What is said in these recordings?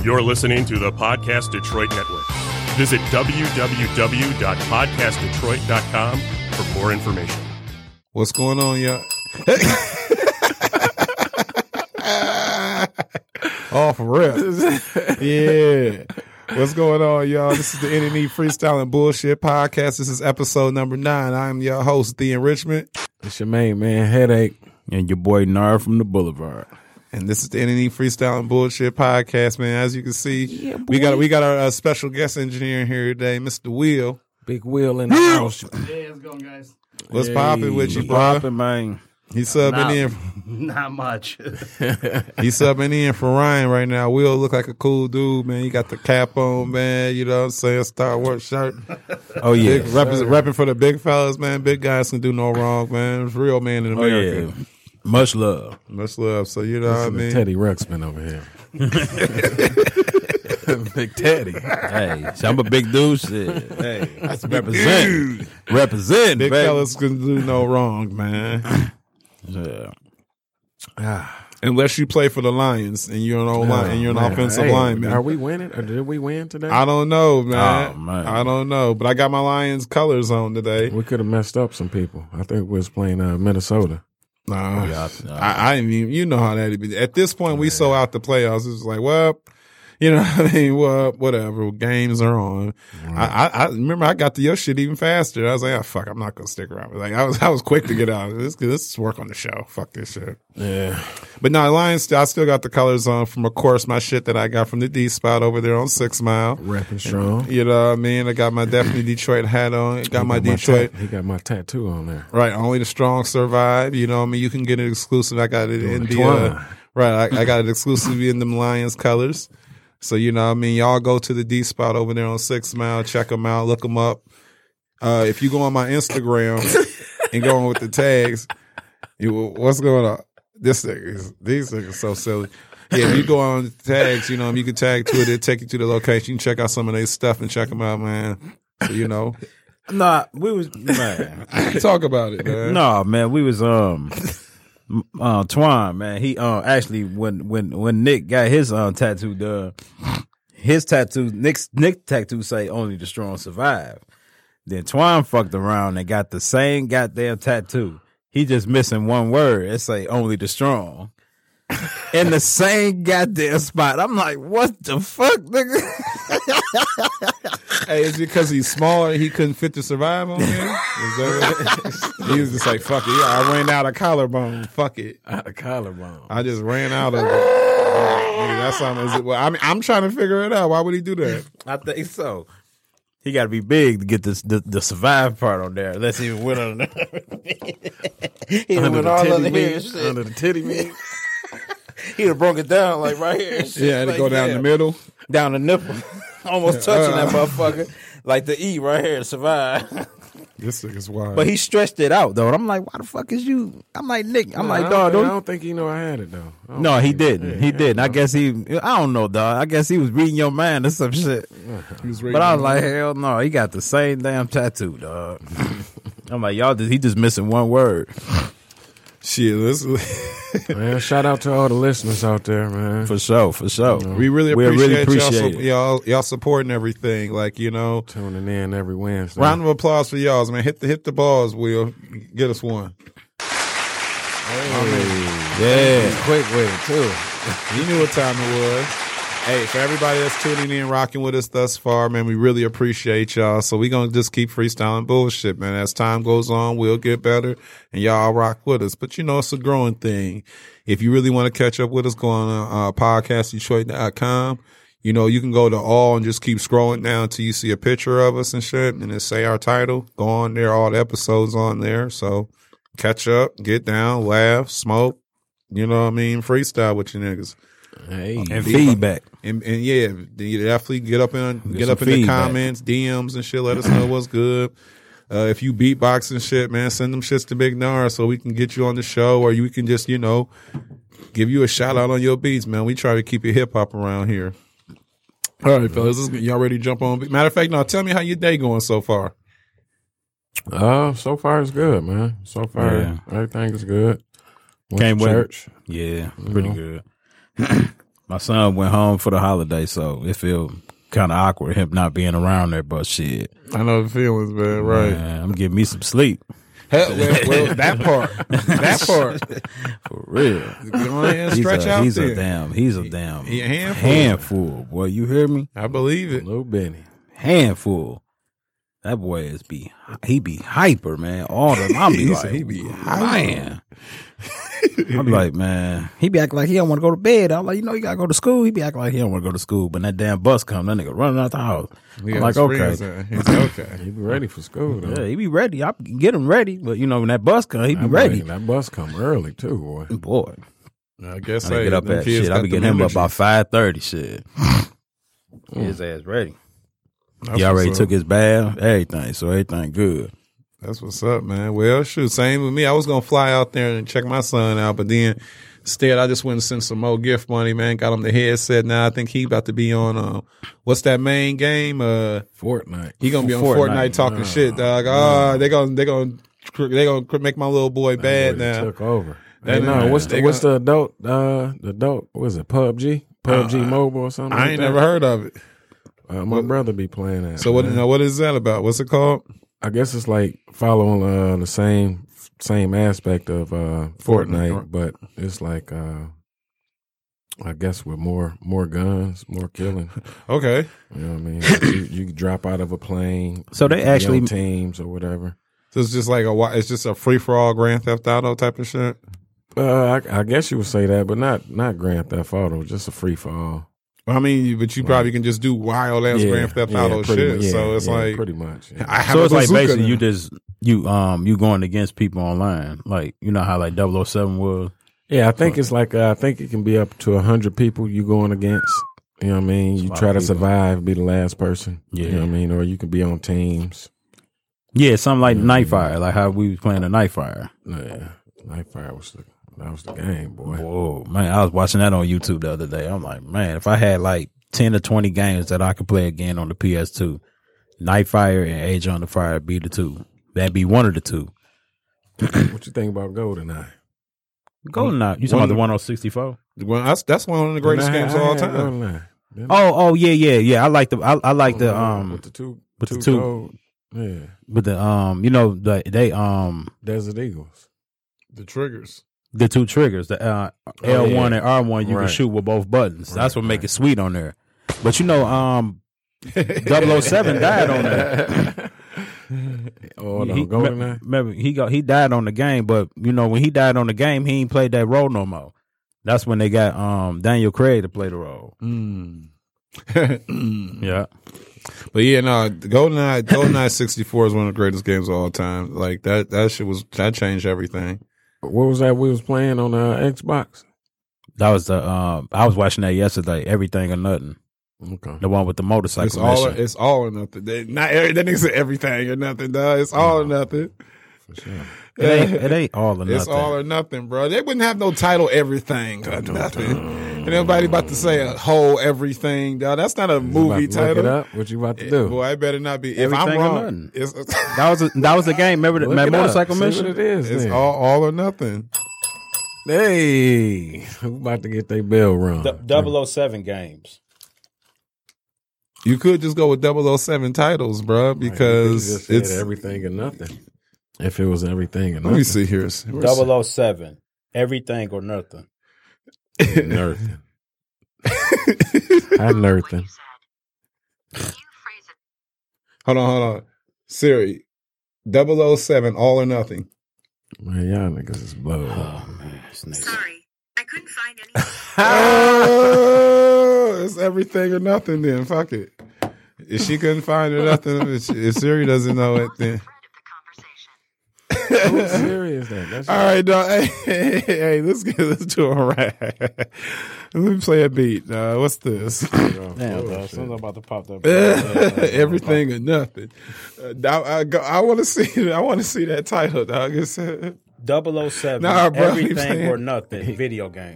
You're listening to the Podcast Detroit Network. Visit www.podcastdetroit.com for more information. What's going on, y'all? Off rip. Yeah. What's going on, y'all? This is the NNE Freestyle and Bullshit Podcast. This is episode number 9. I'm your host, The Enrichment. It's your main man, Headache, and your boy Nar from the Boulevard. And this is the NNE Freestyle and Bullshit Podcast, man. As you can see, we got our special guest engineer here today, Mr. Will. Big Will in the house. Yeah, how's it going, guys? What's popping with you, bro? Popping, man. He's subbing in. Not much. He's subbing in for Ryan right now. Will look like a cool dude, man. He got the cap on, man. You know what I'm saying? Star Wars shirt. Oh, yeah. Repping for the big fellas, man. Big guys can do no wrong, man. It's real man in America. Oh, yeah. Much love. Much love. So, you know what I mean? Teddy Ruxpin over here. Big Teddy. Hey, so I'm a big dude. Shit. Hey, that's represent. Represent, big baby. fellas can do no wrong, man. Yeah. Unless you play for the Lions and you're an offensive lineman. Are we winning or did we win today? I don't know, man. Oh, man. I don't know. But I got my Lions colors on today. We could have messed up some people. I think we was playing Minnesota. No, I didn't even, you know how that be. At this point, we so out the playoffs. It's like, well, you know what I mean? Well, whatever. Games are on. Right. I remember I got to your shit even faster. I was like, oh, fuck, I'm not going to stick around. Like, I was quick to get out. Let's work on the show. Fuck this shit. Yeah. But no, Lions, I still got the colors on from, of course, my shit that I got from the D spot over there on 6 Mile. Repping strong. You know what I mean? I got my definitely Detroit hat on. Got my Detroit. He got my tattoo on there. Right. Only the strong survive. You know what I mean? You can get it exclusive. I got it in the, right. I got it exclusively in them Lions colors. So, you know what I mean? Y'all go to the D spot over there on 6 Mile. Check them out. Look them up. If you go on my Instagram and go on with the tags, what's going on? These things are so silly. Yeah, if you go on the tags, you know, you can tag to it. It'll take you to the location. You can check out some of their stuff and check them out, man. So, you know. Nah, we was, man. Talk about it, man. Nah, man, we was, Twan, man, he actually when Nick got his tattoo done, his tattoo Nick's tattoo say only the strong survive. Then Twan fucked around and got the same goddamn tattoo. He just missing one word. It say only the strong. In the same goddamn spot. I'm like, what the fuck, nigga? Hey, is it because he's smaller and he couldn't fit to survive on there? He was just like, fuck it. Yeah, I ran out of collarbone. Fuck it. Out of collarbone. I just ran out of it. That's something. Is it, well, I mean, I'm trying to figure it out. Why would he do that? I think so. He got to be big to get the survive part on there. Unless he even went on there. He went all under here and shit. Under the titty meat. He'd have broke it down like right here. And shit. Yeah, had to go down the middle. Down the nipple. Almost touching that motherfucker. Like the E right here to survive. This nigga's wild. But he stretched it out, though. And I'm like, why the fuck is you? I'm like, Nick. I'm like, dog. I don't think he know I had it, though. No, he didn't. He didn't. I guess I don't know, dog. I guess he was reading your mind or some shit. But I was like, hell no. He got the same damn tattoo, dog. I'm like, he just missing one word. Shit, man, shout out to all the listeners out there, man. For sure. We really appreciate y'all supporting everything. Like, you know, tuning in every Wednesday. Round of applause for y'all, man. Hit the balls, Will. Get us one. Yeah, quick with it too. You knew what time it was. Hey, for everybody that's tuning in, rocking with us thus far, man, we really appreciate y'all. So we going to just keep freestyling bullshit, man. As time goes on, we'll get better, and y'all rock with us. But, you know, it's a growing thing. If you really want to catch up with us, go on podcastdetroit.com. You know, you can go to all and just keep scrolling down until you see a picture of us and shit, and then say our title. Go on there, all the episodes on there. So catch up, get down, laugh, smoke, you know what I mean, freestyle with you niggas. Hey, and feedback. And yeah, you definitely get up in the comments, DMs and shit. Let us know what's good. If you beatbox and shit, man, send them shits to Big Nar so we can get you on the show, or we can just, you know, give you a shout out on your beats, man. We try to keep it hip hop around here. All right, fellas, y'all ready to jump on? Matter of fact, now tell me how your day going so far. So far it's good, man. So far everything is good. Came to church. Yeah, pretty good. My son went home for the holiday, so it feel kind of awkward him not being around there. But shit, I know the feelings, man. Right. man, I'm getting me some sleep Hell, well, that part. for real. Go ahead and stretch out He's there. a damn He a handful. handful, boy. You hear me? I believe it. Little Benny. Handful. That boy he be hyper, man. All the I be He like, said he be man. I be like, man, he be acting like he don't want to go to bed. I'm like, you gotta go to school. He be acting like he don't want to go to school, but that damn bus come, that nigga running out the house. He I'm got like, okay, experience, He's okay. He be ready for school, though. yeah, he be ready. I get him ready, but when that bus come, he be ready. That bus come early, too, boy. Boy, I guess I get up them at kids shit. I got be them getting him up energy. about 5:30. Shit, his ass ready. That's He already what's up. took his bath, everything, so everything good. That's what's up, man. Well, shoot, same with me. I was gonna fly out there and check my son out, but then instead I just went and sent some more gift money, man. Got him the headset. Now I think he about to be on what's that main game? Fortnite. He gonna be on Fortnite. Fortnite talking shit, dog. They gonna make my little boy bad That boy now. took over. That Hey, no, man, what's they the adult, what is it, PUBG? PUBG Mobile or something I like ain't that? never heard of it. My brother be playing that. So man. what is that about? What's it called? I guess it's like following the same aspect of Fortnite, but it's like I guess with more guns, more killing. Okay. You know what I mean? you drop out of a plane. So they you be actually- on teams or whatever. So it's just like it's just a free for all Grand Theft Auto type of shit. I guess you would say that, but not Grand Theft Auto, just a free for all. I mean, but you probably can just do wild ass Grand Theft Auto pretty shit. much, So it's like pretty much. Yeah. I have So a it's like bazooka basically now. you going against people online, like how like 007 was. Yeah, I think it's like I think it can be up to 100 people you going against. You know what I mean? You lot try of to people. survive, be the last person. Yeah. You know what I mean? Or you can be on teams. Yeah, something like Nightfire, like how we was playing a Nightfire. Yeah, Nightfire was the game, boy. Whoa, man, I was watching that on YouTube the other day. I'm like, man, if I had like 10 or 20 games that I could play again on the PS2, Nightfire and Age on the Fire be the two. That'd be one of the two. What you think about GoldenEye? GoldenEye, you talking about the one on 64? Well, that's one of the greatest games of all time. GoldenEye. Oh, yeah. I like the with the two with the two- gold. Yeah, with the Desert Eagles. The triggers. the two triggers, the L1 yeah. and R1, you Right. can shoot with both buttons. That's what make right. it sweet on there. But 007 died on there. Oh, no, GoldenEye. Remember, he died on the game, but when he died on the game, he ain't played that role no more. That's when they got Daniel Craig to play the role. Yeah. But yeah, no, GoldenEye 64 is one of the greatest games of all time. Like that shit changed everything. What was that we was playing on Xbox? That was the I was watching that yesterday, Everything or Nothing. Okay. The one with the motorcycle. It's all or nothing. That nigga said everything or nothing, dog. It's all or nothing. For sure. It ain't all or nothing. It's all or nothing, bro. They wouldn't have no title everything or nothing. And everybody about to say a whole everything, dog. That's not a movie About to look it title. up? What you about to do? Boy, I better not be. If I'm Everything or wrong, nothing. it's That was the game. Remember Look that it up. motorcycle See mission? what it is. it's then. all or nothing. Hey, who about to get their bell rung? 007 games. You could just go with 007 titles, bro, because You just said it's. everything or nothing. If it was everything or nothing. Let me see here. 007. Everything or nothing. Nothing. I nothing. Hold on. Siri, 007, all or nothing. Man, y'all niggas is blown. Oh man, this nigga. Sorry, I couldn't find any. Oh, it's everything or nothing then. Fuck it. If she couldn't find or nothing, if Siri doesn't know it, then. Who's serious that? That's All right, dog. Hey, let's do a rap. Let me play a beat. What's this? Damn, dog. Something about to pop up. Everything or nothing. I want to see. I want to see that title, dog. It's, 007. Nah, bro, he Everything playing- or nothing. Video game.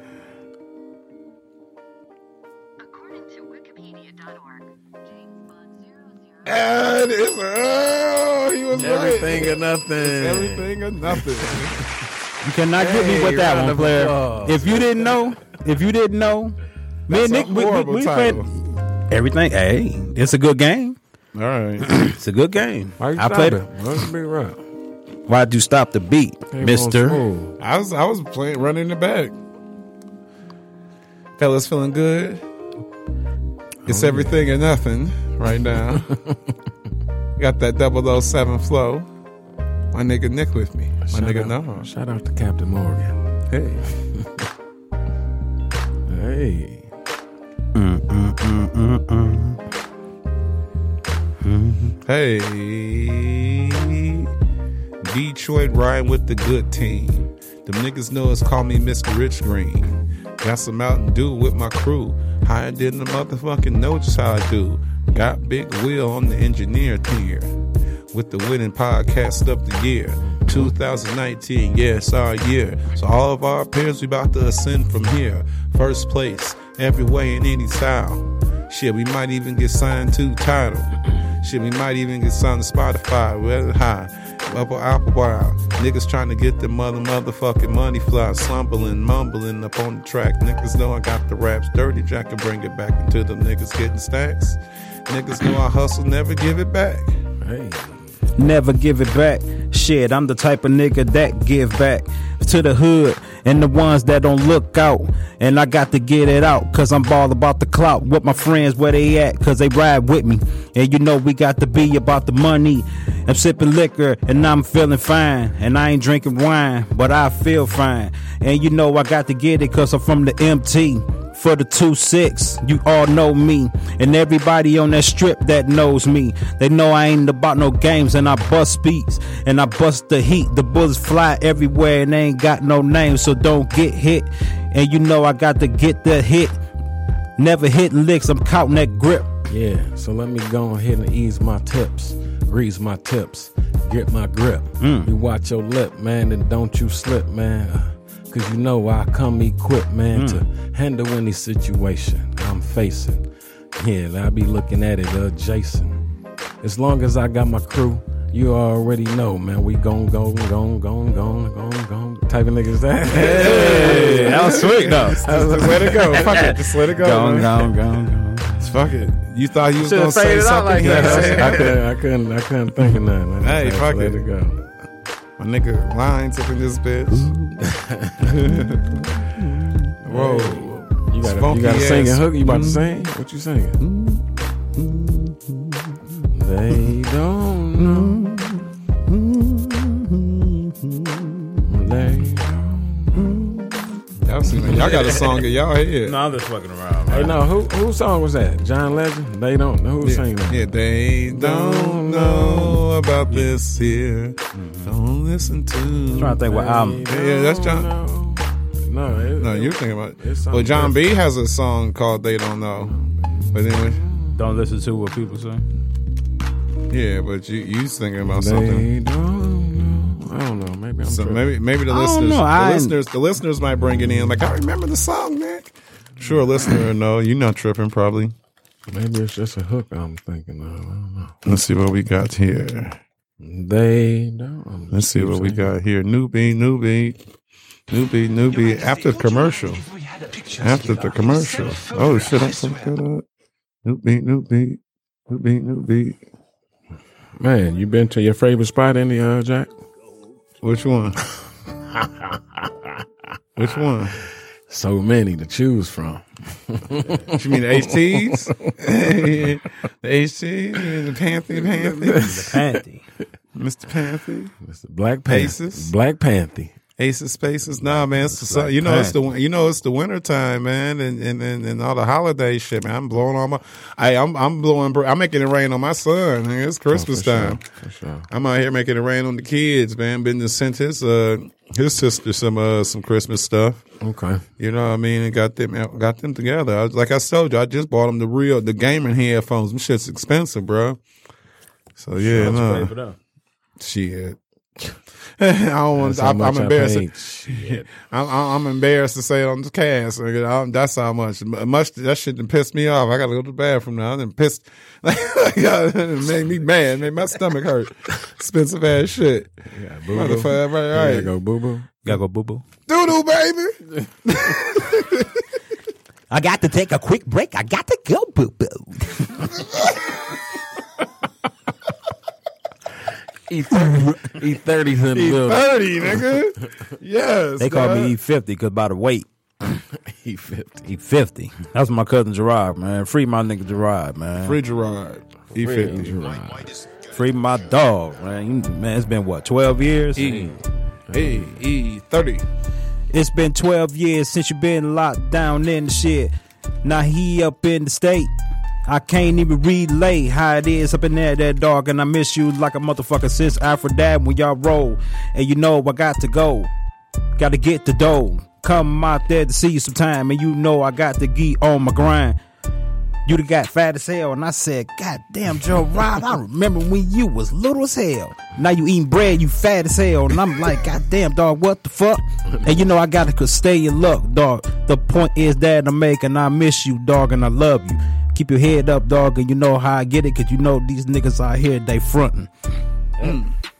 According to Wikipedia.org, James Bond 007. and he was everything right. or nothing. Everything or nothing. You cannot get me with that one, player. If you didn't know, Me and Nick, we played title. everything. Hey, it's a good game. All right. It's a good game. Why you I played it. What's the big rock? Why'd you stop the beat, Mister? I was playing running in the back. Fellas feeling good. It's everything or nothing right now. Got that 007 flow. My nigga Nick with me. My nigga no. Shout out to Captain Morgan. Hey. Hey. Hey. Detroit riding with the good team. Them niggas know us call me Mr. Rich Green. Got some Mountain Dew with my crew. Higher than the motherfucking know just how I do. Got Big Will on the engineer tier. With the winning podcast of the year. 2019, yeah, it's our year. So all of our peers, we about to ascend from here. First place, every way in any style. Shit, we might even get signed to Tidal. Shit, we might even get signed to Spotify. Well, high. Apple Wild. Niggas trying to get the motherfucking money fly. Slumbling, mumbling up on the track. Niggas know I got the raps dirty. Jack can bring it back into the niggas getting stacks. Niggas know I hustle, never give it back. Hey. Never give it back. Shit, I'm the type of nigga that give back to the hood and the ones that don't look out. And I got to get it out, cause I'm all about the clout. With my friends, where they at, cause they ride with me. And you know we got to be about the money. I'm sipping liquor and I'm feeling fine. And I ain't drinking wine, but I feel fine. And you know I got to get it, cause I'm from the MT. For the 2-6, you all know me. And everybody on that strip that knows me. They know I ain't about no games, and I bust beats. And I bust the heat. The bullets fly everywhere and they ain't got no name, so don't get hit. And you know I got to get the hit. Never hitting licks, I'm counting that grip. Yeah, so let me go ahead and ease my tips. Grease my tips. Get my grip. You watch your lip, man, and don't you slip, man. Cause you know I come equipped, man, to handle any situation I'm facing. Yeah, I be looking at it adjacent. As long as I got my crew, you already know, man. We gon' type of niggas that. Hey, that was sweet though. Just let it go. Fuck it. Just let it go. Gone. Fuck it. You thought you was Should've gonna say faded out something? like that. I couldn't think of nothing. Hey, fuck let it. it go. My nigga lines up in this bitch. Whoa. You gotta Funky sing a ass. hook. You about to sing? What you singing? They don't know. Y'all see that? Y'all got a song in y'all head. No, I'm just fucking around, Hey, man. no, whose song was that? John Legend? They don't know who sang that. Yeah, they don't know about this here. Don't listen to. I'm trying to think what album. Yeah, that's John. No, you're thinking about. Well, John B has a song called "They Don't Know." But anyway, Don't listen to what people say. yeah, but you thinking about They something. don't know. I don't know. Maybe I'm So tripping. maybe the I don't listeners, know. the listeners might bring it in. Like, I remember the song, Nick. Sure, a listener, no, you're not tripping, probably. Maybe it's just a hook I'm thinking of. I don't know. Let's see what we got here. They don't. Let's see what we got here. New beat. After the commercial. Oh shit! I'm fucked that up. New beat. Man, you been to your favorite spot in the Jack? Which one? Which one? So many to choose from. What you mean the HTs? The HTs? The Panther? Panty. Mr. Panther? It's the Black Panther. Aces? Black Panther. Aces Spaces? Nah, man. It's the, it's the winter time, man, and all the holiday shit, man. I'm blowing all my. I'm making it rain on my son. Man. It's Christmas time. For sure. I'm out here making it rain on the kids, man. Been to sent his sister some Christmas stuff. Okay. You know what I mean? And got them together. Like I told you, I just bought them the gaming headphones. Them shit's expensive, bro. So yeah, no. Shit. I don't want. I'm embarrassed. I'm embarrassed to say it on the cast. That's how much. That shit done pissed me off. I got to go to the bathroom now. I done pissed. It made me mad. Made my stomach hurt. Expensive ass shit. Yeah, boo-boo. Motherfucker, right. Gotta go boo boo. Gotta go boo boo. Doo doo, baby. I got to take a quick break. I got to go, boo boo. E30's in the building. 30, nigga. Yes. They call dog. me E50 because by the weight. E50. E50. That's my cousin Gerard, man. Free my nigga Gerard, man. Free Gerard. E50. Free my dog, man. Man, it's been what, 12 years? E30. It's been 12 years since you been locked down in the shit. Now he up in the state. I can't even relay how it is up in there, that dog. And I miss you like a motherfucker since Aphrodite when y'all roll. And you know I got to go. Got to get the dough. Come out there to see you sometime. And you know I got to get on my grind. You done got fat as hell. And I said, God damn, Joe Rod, I remember when you was little as hell. Now you eating bread, you fat as hell. And I'm like, God damn, dog, what the fuck? And you know I got to stay in luck, dog. The point is that I'm making, I miss you, dog, and I love you. Keep your head up, dog, and you know how I get it, because you know these niggas out here, they frontin'. Hey.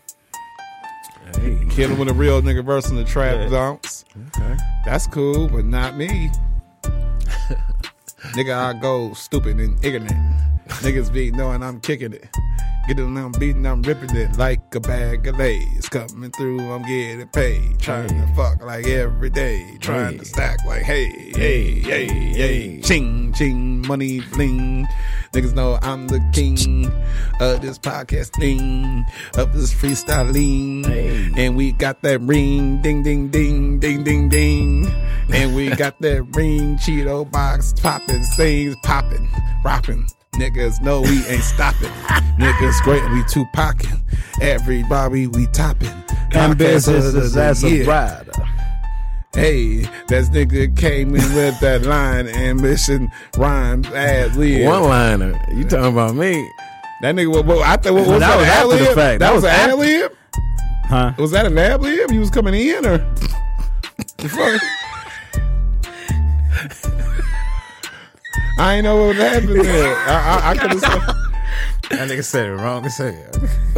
Kill him with a real nigga verse in the trap zones. Okay. That's cool, but not me. Nigga, I go stupid and ignorant. Niggas be knowing I'm kicking it. Get them, I'm beating, I'm ripping it like a bag of Lays. Coming through, I'm getting paid. Trying to fuck like every day. Trying to stack like hey, hey, hey, hey. Ching, ching, money bling. Niggas know I'm the king of this podcast thing, of this freestyling. And we got that ring, ding, ding, ding, ding, ding, ding. And we got that ring, Cheeto box popping, sings popping, rocking. Niggas know we ain't stopping. Niggas great, we Tupacin'. Everybody we topping. And business is as a Yeah. rider. Hey, that nigga came in with that line, ambition, rhymes, ad lib. One liner. You talking about me? That nigga, I thought, what was That that? was An after the ad-lib? fact. That That was was an after- ad lib? Huh? Was that an ad lib? You was coming in, or? The fuck? I ain't know what happened there. I could have said. That nigga said it wrong as hell.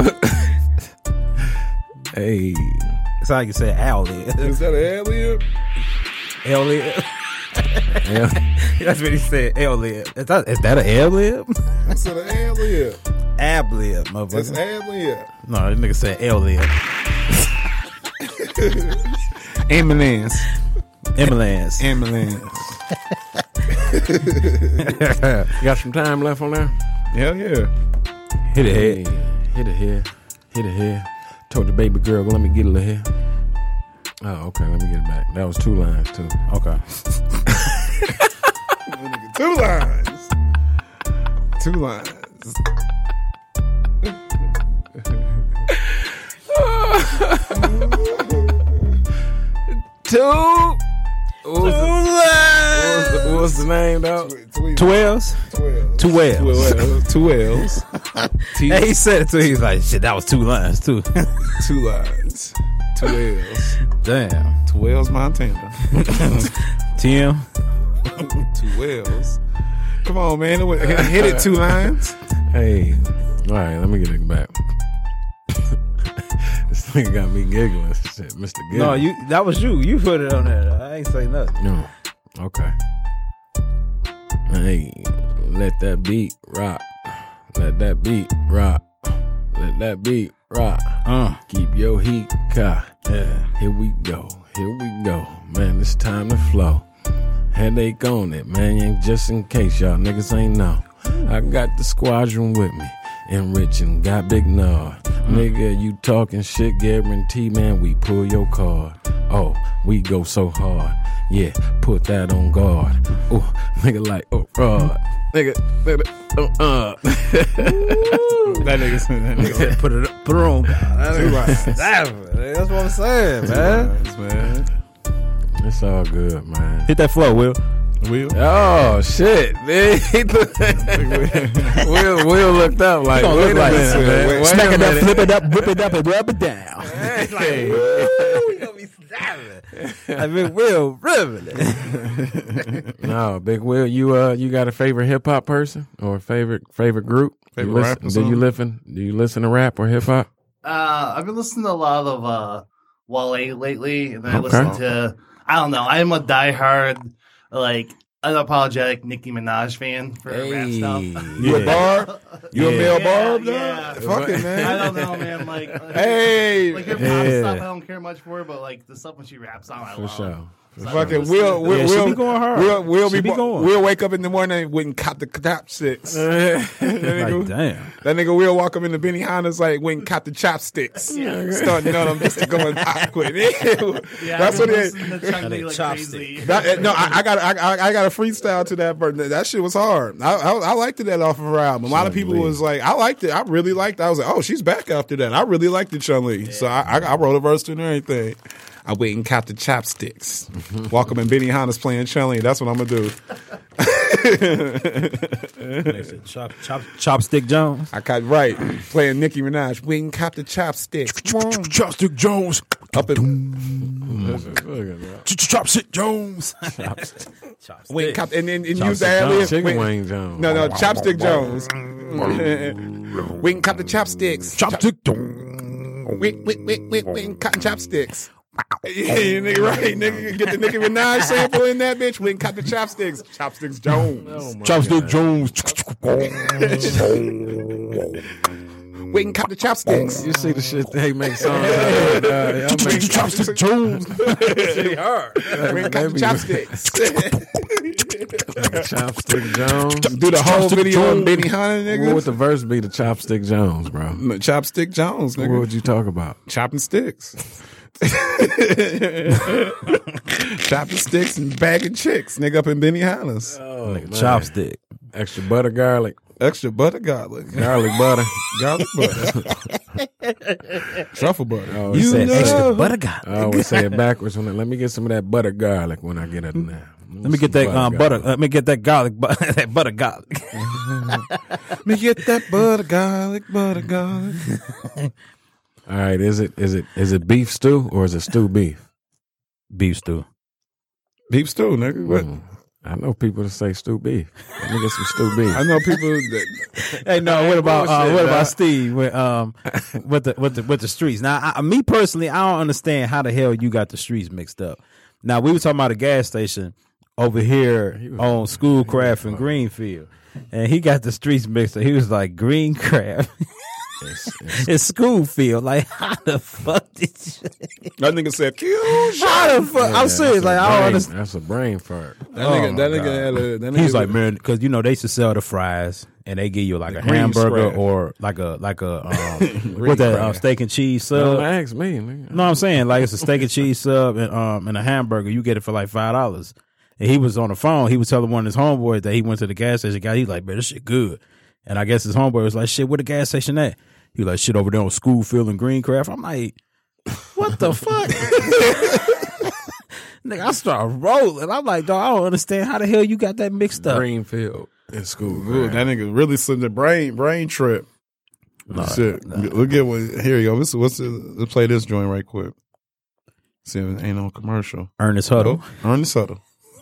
Hey. That's how you say Al-lib. Is that an ad lib? L-lib. Yeah. That's what he said, L-lib. Is that an L-lib? I said an ad lib. Ab-lib, It's motherfucker. ad lib. No, that nigga said L-lib. Ambulance. Ambulance. Ambulance. You got some time left on there? Hell yeah. Hit it Hey. head. Hit it here. Hit it here. Told the baby girl, let me get it here. Oh, okay. Let me get it back. That was 2 lines, too. Okay. 2 lines. 2 lines. What was the name, though? 12s? 2 L's. 2 L's. Hey, he said it too. He's like, shit, that was 2 lines too. 2 lines. 2 L's. Damn. 2 L's, Montana. Tim. 2 L's. Come on, man. Hit it 2 lines. Hey. All right, let me get it back. This thing got me giggling. Shit, Mr. Giggling. No, that was you. You put it on there. I ain't say nothing. No. Okay. Hey, let that beat rock. Let that beat rock. Let that beat rock. Keep your heat cocked. Yeah. Here we go. Here we go. Man, it's time to flow. Headache on it, man. Ain't just in case y'all niggas ain't know. I got the squadron with me. Enriching, got big nod. Nigga, you talking shit, guarantee, man, we pull your card. Oh, we go so hard. Yeah, put that on guard. Oh, nigga like, oh, nigga, That nigga said, Put it on. That's what I'm saying, man. man. It's all good, man. Hit that flow, Will. Will? Oh shit! Will looked up like, Gonna wait look a like minute, man. Wait smack a it up, minute. flip it up, whip it up, and rub it down. Hey. I mean, Will, really. No, Big Will, you got a favorite hip hop person or a favorite group? Favorite You rap or listen, do you listen to rap or hip hop? I've been listening to a lot of Wale lately, and then I Okay. listen to, I don't know, I'm a diehard, like, unapologetic Nicki Minaj fan for her rap stuff. You a Barb? You a male Barb? Yeah. Fuck it, man. I don't know, man. Like, Hey. like her pop stuff, I don't care much for, but like the stuff when she raps on, I love. sure. So I Fucking listen we'll to it. she be going hard. She be going. We'll wake up in the morning and wouldn't cop the chopsticks. that Like, damn. nigga will walk up in the Benny Hanna's like wouldn't cop the chopsticks. Starting on them just to go and awkward. That's what it is. Chopstick. No, I got a freestyle to that, but that shit was hard. I liked it that off of her album. A lot of people was like, I liked it. I really liked it. I was like, oh, she's back after that. I really liked it, Chun-Li. So I wrote a verse to it and everything. I wait and cop the chopsticks. Walk up in Benny Hanna's playing Chun-Li. That's what I'm gonna do. Chopstick Jones. I got right playing Nicki Minaj. Wait and cop the chopsticks. Chopstick Jones. Up in Chopstick Jones. wait and cop and then use the ad-lib. Chicken Wait- Wing Jones. No, Chopstick Jones. Wait and cop the chopsticks. Chopstick. Wait and cotton chopsticks. Yeah, nigga, right? Nigga, get the Nicki Minaj sample in that bitch. We can cut the chopsticks. Chopsticks Jones. Chopstick Jones. We can cut the chopsticks. You see the shit they make songs. Chopstick Jones. We can cut the chopsticks. Chopstick Jones. Do the whole video on Benny Hanna, What nigga. would the verse be to Chopstick Jones, bro? Chopstick Jones, What nigga. would you talk about? Chopping sticks. Chopping sticks and bagging chicks, nigga, up in Benny Hanna's. Oh, man. Chopstick. Extra butter garlic. Extra butter garlic. Garlic butter. Garlic butter. Truffle butter. Oh, You you said know. extra butter garlic. I always say it backwards. Let me get some of that butter garlic when I get it now. Let me get that butter. Let me get that garlic. That butter garlic. Let me get that butter garlic. All right, is it beef stew or is it stew beef? Beef stew. Beef stew, nigga. What? I know people that say stew beef. Let me get some stew beef. I know people that. Hey, no. What about bullshit, Steve with the streets? Now, me personally, I don't understand how the hell you got the streets mixed up. Now, we were talking about a gas station over here on Schoolcraft and Greenfield, and he got the streets mixed up. He was like Greencraft. It's Schoolfield. Like, how the fuck did you? That nigga said, "Kill." How the fuck? I'm serious. Like, I don't understand. That's a brain fart. That nigga. He's like, man, because they used to sell the fries, and they give you like a green hamburger scrap. or like a with that steak and cheese Don't sub. ask me. Nigga. No, I'm saying like it's a steak and cheese sub and a hamburger. You get it for like $5. And he was on the phone. He was telling one of his homeboys that he went to the gas station. Guy, he's like, man, this shit good. And I guess his homeboy was like, shit, where the gas station at? He was like, shit over there on Schoolfield and Greencraft. I'm like, what the fuck? Nigga, I start rolling. I'm like, dog, I don't understand how the hell you got that mixed up. Greenfield in school. Ooh, that nigga really slipped the brain trip. Shit. Look at what. Here you go. Let's play this joint right quick. See if it ain't no commercial. Ernest Huddle. Ernest Huddle.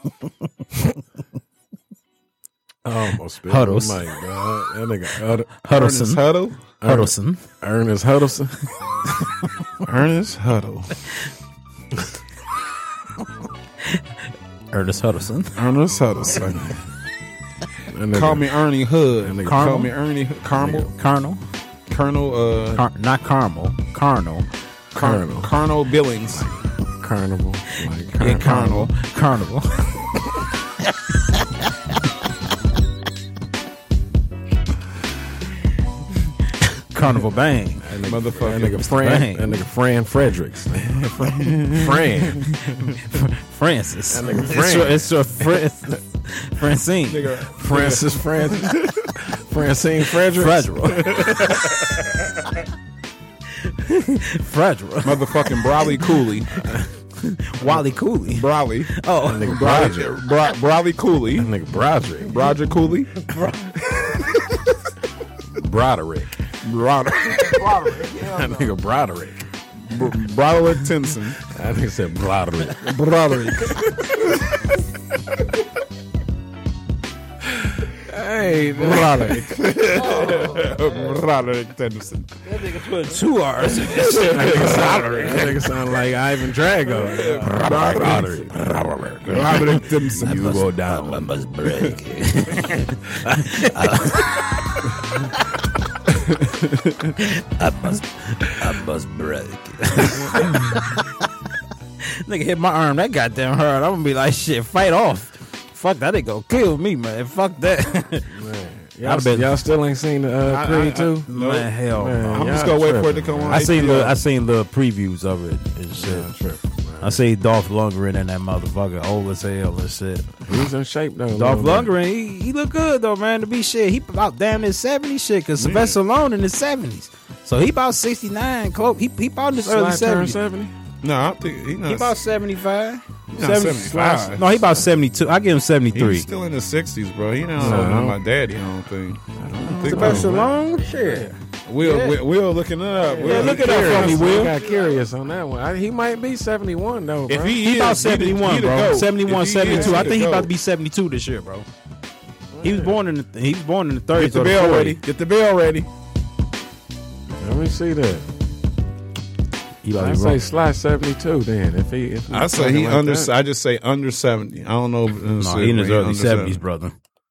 I almost spilled Huddles. the mic, dog. That nigga Ernest Huddle. Huddleston. Ernest Huddleston. Ernest Huddle. Ernest Huddleston. Ernest Huddleston. That nigga- Call me Ernie Hood. nigga Call Caramel? me Ernie Caramel. Colonel. Colonel. Not caramel. Colonel. Colonel. Colonel Billings. Carnival. Like Yeah, Colonel. Carnival. Carnival Bang. Motherfucker. That nigga Fran. Bang. That nigga Fran Fredericks. Fran. Francis. That nigga Fran. It's your Francine. Francis Francine Frederick. Frederick. Motherfucking Brawley Cooley. Wally Cooley. Brawley. Oh, Nigga Broderick. Brawley Cooley. That nigga Broderick. Roger Cooley. Broderick. Broderick. That nigga Broderick. Broderick Tinson. That nigga said Broderick. Broderick. Hey, Hey, Roderick. Roderick Tennyson. That nigga put 2 R's in this shit. That nigga sound like Ivan Drago. Roderick Tennyson. You go down. I must break. I must break. Nigga hit my arm that goddamn hard. I'm gonna be like, shit, fight off. Fuck that, they go kill me, man. Fuck that. Man, y'all still ain't seen the Creed 2? Man, hell no. I'm just gonna wait for it to come on. I seen HBO. the previews of it and shit. I see Dolph Lundgren in that motherfucker, old as hell and shit. He's in shape though. Dolph Lundgren, he look good though, man. To be shit, he about damn near 70 shit. Cause Sylvester Stallone in his 70s, so he about 69. Close. He about in his early 70s. 70? No, I don't think He about 75. He's not 75. No, he about 72. I give him 73. He's still in the 60s, bro. He don't know my daddy. I don't think. Sylvester Stallone, shit. Will looking it up. Yeah, look it up for me, Will. I got curious on that one. He might be 71 though, bro. If He about 71, bro. 71, 72. I think he about to be. be 72 this year, bro. He was born in the 30s. Get the or bell 40s. ready. Get the bell ready. Let me see that. I say slide 72 then. If he I say he like under. that. I just say under 70. I don't know. No, he in his early 70s, brother.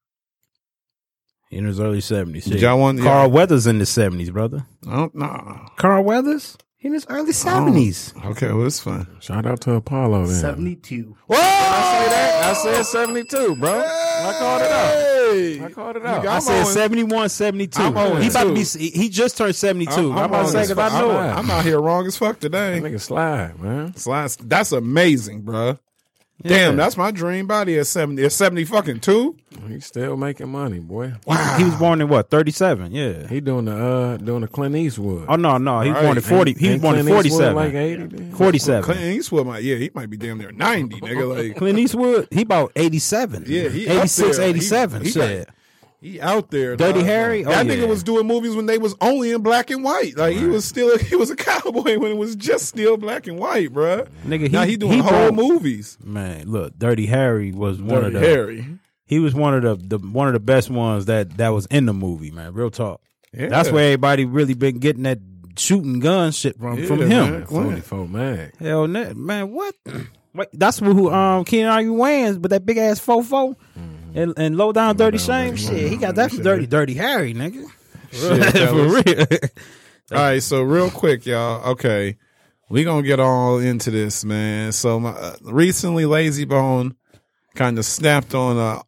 He in his early 70s. Did y'all want Carl Weathers in the 70s, brother. I don't know. Carl Weathers? He in his early 70s. Okay, well it's fine. Shout out to Apollo then. 72. I say that. I said 72, bro. I called it out. I called it out. I said 71, 72. I'm on He about to too. be. He just turned 72. I'm about to wrong say as because I fuck. know it. I'm out here wrong as fuck today. Nigga slide, man. Slides. That's amazing, bro. Damn, that's my dream body at 70. At 70 fucking 2? He's still making money, boy. He was born in what? 37. Yeah. He doing the Clint Eastwood. Oh no. He was Right. born in 40. He was Ain't born in Clint Eastwood 47. like 80 then? 47. Clint Eastwood might, he might be damn near 90, nigga. Like, Clint Eastwood, he about 87. Yeah, he up 86, there. 87. He shit. he out there. Dirty dog. Harry? Oh, That yeah. nigga was doing movies when they was only in black and white. Like he was a cowboy when it was just still black and white, bruh. Nigga, Now he doing whole movies. Man, look, Dirty Harry was one of Dirty the. Harry. He was one of the one of the best ones that was in the movie, man. Real talk. Yeah. That's where everybody really been getting that shooting gun shit from him. man. 44 mag. Hell, man, what? Wait, that's who Keenan Ivory Wayans with that big ass fofo and low down dirty shame. Shit, he got that from Dirty Harry, nigga. Shit, For real. All right, so real quick, y'all. Okay, we gonna get all into this, man. So recently, Lazy Bone kind of snapped on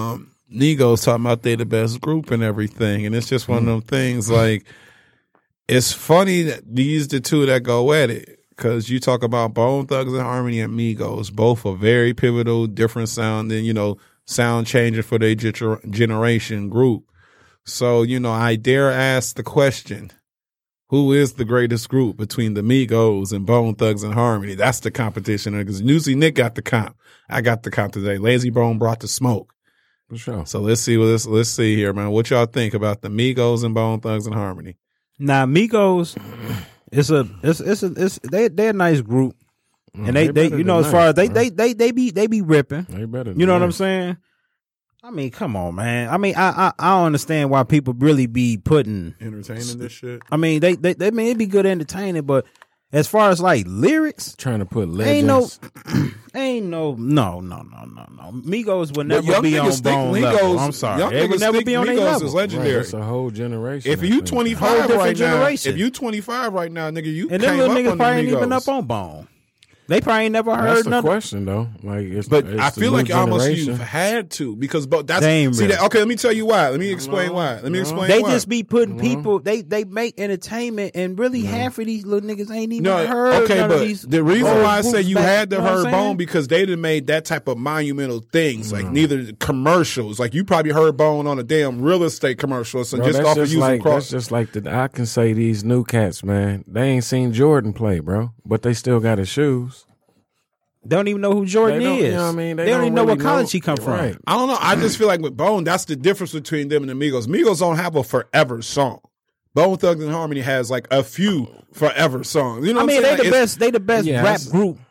Negos talking about they the best group and everything, and it's just one of them things. Like, it's funny that these the two that go at it, because you talk about Bone Thugs and Harmony and Migos, both are very pivotal, different sounding, sound changer for their generation group. So, I dare ask the question, who is the greatest group between the Migos and Bone Thugs and Harmony? That's the competition. Because Newsy Nick got the comp. I got the comp today. Lazy Bone brought the smoke. For sure. So let's see here, man. What y'all think about the Migos and Bone Thugs and Harmony? Now, Migos, they're a nice group. And they as far as they be ripping. They better. You know what I'm saying? I mean, come on, man. I mean, I don't understand why people really be putting. Entertaining this shit. I mean, they mean it be good entertaining, but as far as like lyrics, Trying to put legends. ain't no. Migos would never young be on niggas think Bone Migos- level. I'm sorry, young they would niggas never think be on their Migos level. is Right, legendary. that's a whole generation. If I you think. 25 Whole different right now, generation. if you 25 right now, nigga, you And came them little up niggas on probably the ain't even Migos. up on Bone. They probably ain't never That's heard the nothing. question though. Like, it's But it's I the feel new like almost generation. you've had to, because that's They ain't see really. that. Okay, let me tell you why. Let me explain why. Let me explain They why. just be putting people. They make entertainment, and really half of these little niggas ain't even heard. okay, none but of these the reason old why I say groups you back, had to you know what heard I'm Bone saying? because they done made that type of monumental things, like neither commercials. Like you probably heard Bone on a damn real estate commercial, so Bro, just that's off of just using like cross. that's just like I can say these new cats, man. They ain't seen Jordan play, bro, but they still got his shoes. They don't even know who Jordan They don't- is. you know what I mean? They They don't don't even know what really college know- he come from. Right. I don't know. I just feel like with Bone, that's the difference between them and the Migos. Migos don't have a forever song. Bone Thugs and Harmony has like a few forever songs. You know I what mean, I'm they saying? the Like, best. They the best Yeah, rap that's- group.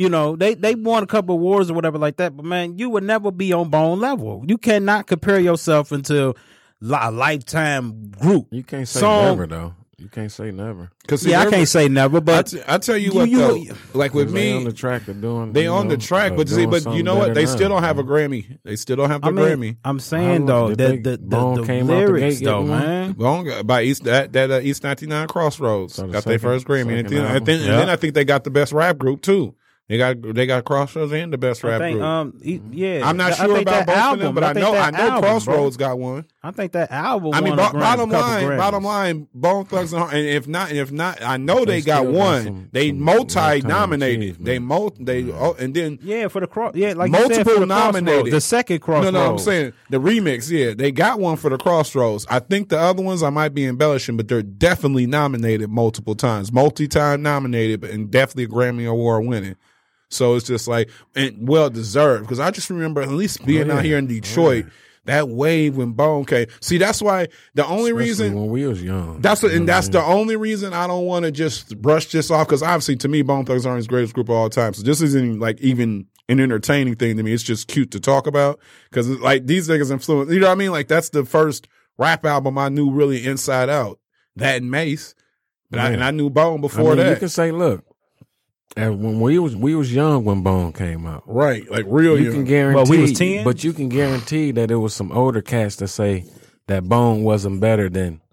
You know, they won a couple of wars or whatever like that. But man, you would never be on Bone level. You cannot compare yourself into a lifetime group. You can't say Song- never though. You can't say never. Cause Yeah, I can't say never, but I tell you what, though, like with They me, on the track of doing. they you on know, the track, but doing you something know what? better They now. still don't have a Grammy. They still don't have the Grammy. I'm saying How long though did that Bone the came out the lyrics gate though, getting one? man. Bone by East that East 99 Crossroads So the got their second- first Grammy, and second then, album. and then I think they got the best rap group too. They got Crossroads and the best I rap think, group. yeah. I'm not I sure think about that both of album, them, but I think know that album, Crossroads bro. got one. I think that album. I mean, won a bottom couple line, Grammys. Bone Thugs and Harmony, and if not, I know they got still got one. They some multi-nominated. lifetime And then Yeah, for the cross. Yeah, like you said, multiple for the nominated. Crossroads, the second Crossroads. No, I'm saying the remix. Yeah, they got one for the Crossroads. I think the other ones I might be embellishing, but they're definitely nominated multiple times, multi-time nominated, and definitely a Grammy Award winning. So it's just like, and well deserved, because I just remember at least being out here in Detroit, that wave when Bone came. See, that's why the only Especially reason. when we was young. That's the only reason I don't want to just brush this off, because obviously to me, Bone Thugs are his greatest group of all time. So this isn't like even an entertaining thing to me. It's just cute to talk about, because like these niggas influence. You know what I mean? Like that's the first rap album I knew really inside out. That and Mace, and I knew Bone before that. You can say, look, when we was young when Bone came out. Right, like real You young. can guarantee, Well, we was 10? but you can guarantee that it was some older cats that say that Bone wasn't better than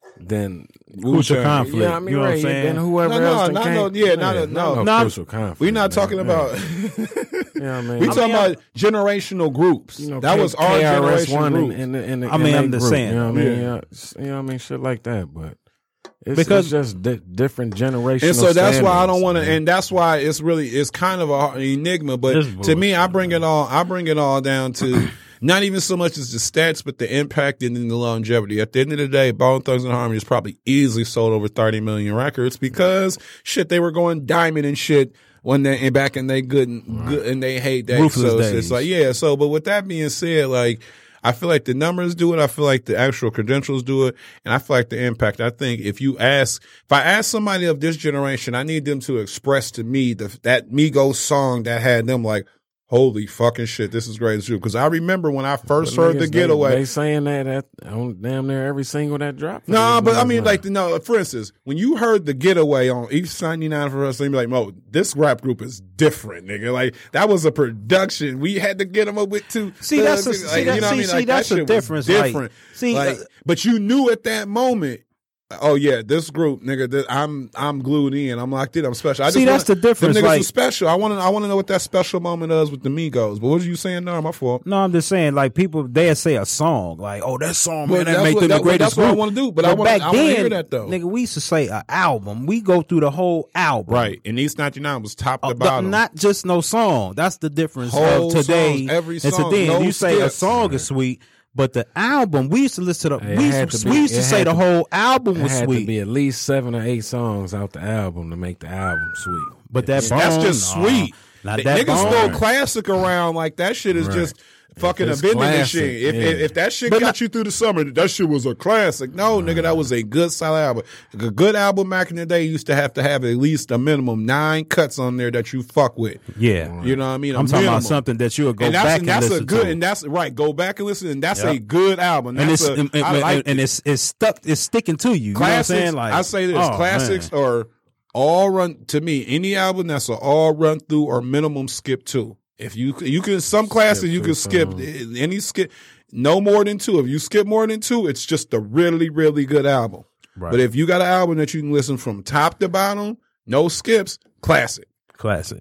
Crucial Conflict. Yeah, I mean, you know what I'm right, saying? then whoever No, else no, came. no, yeah, no. no Crucial Conflict. We're not talking man. about. Yeah, I mean, We talking about generational groups. you know, That was our generation KRS-One group. in the I mean, in I'm that just group, saying, You know what I mean? yeah. You know what I mean? Shit like that, but. Because- It's just different generational. And so that's why I don't standards, want to, man. and that's why it's kind of an enigma. But It's to me, I bullshit, bring it all down to not even so much as the stats, but the impact and then the longevity. At the end of the day, Bone Thugs and Harmony has probably easily sold over 30 million records because shit, they were going diamond and shit when they back in they good and they hate that. Ruthless So days. it's like, yeah. So, but with that being said, like, I feel like the numbers do it. I feel like the actual credentials do it. And I feel like the impact. I think if I ask somebody of this generation, I need them to express to me that Migos song that had them like, holy fucking shit, this is great as you. Because I remember when I first But heard niggas, The Getaway. They saying that on damn near every single that dropped. No, but I mean, like, no, for instance, when you heard The Getaway on East 99 for us, you'd be like, Mo, this rap group is different, nigga. Like, that was a production. We had to get them up with two. See, that's thugs. see, that, you know what I mean? see, Like, that's that the shit was difference. different. Like, But you knew at that moment, oh yeah, this group, nigga, I'm glued in. I'm locked in. I'm special. I just See, that's the difference, Them niggas like- was special. I want to know what that special moment is with the Migos. But what were you saying? No, my fault. no, I'm just saying, like people, they say a song, like, oh, that song, Well, man, that that's make what- them the that's greatest what I group. wanna do, but I wanna- back I wanna then, hear that, though. Nigga, we used to say an album. We go through the whole album, Right. And East 99 was top to Oh, bottom. not just no song. That's the difference Whole of today. songs, every and song, today, no you say a skips. song is sweet, but the album, we used to listen to the. It We had used to to, be- we used to it say had the to- whole album It was had to sweet. be at least 7 or 8 songs out the album to make the album sweet. But that That's Bone, just nah. sweet. Not The that niggas Bone. throw classic around like that shit is Right. just fucking it's abandoned and classic, shit. yeah. If that shit got you through the summer, that shit was a classic. No, nigga, that was a good solid album. A good album back in the day used to have at least a minimum 9 cuts on there that you fuck with. Yeah, You know what I mean? A I'm talking minimum. about something that you would go and back and that's listen a good, to. and that's right. Go back and listen, and that's Yep. a good album. and That's it's I like and it. it's stuck. It's sticking to you. You Classics. know what I'm saying? Like I say this: oh, classics man. are all run to me. Any album that's an all run through or minimum skip 2. If you can some classics you through can skip some. any skip no more than 2. If you skip more than 2, it's just a really really good album. Right. But if you got an album that you can listen from top to bottom, no skips, classic. Classic.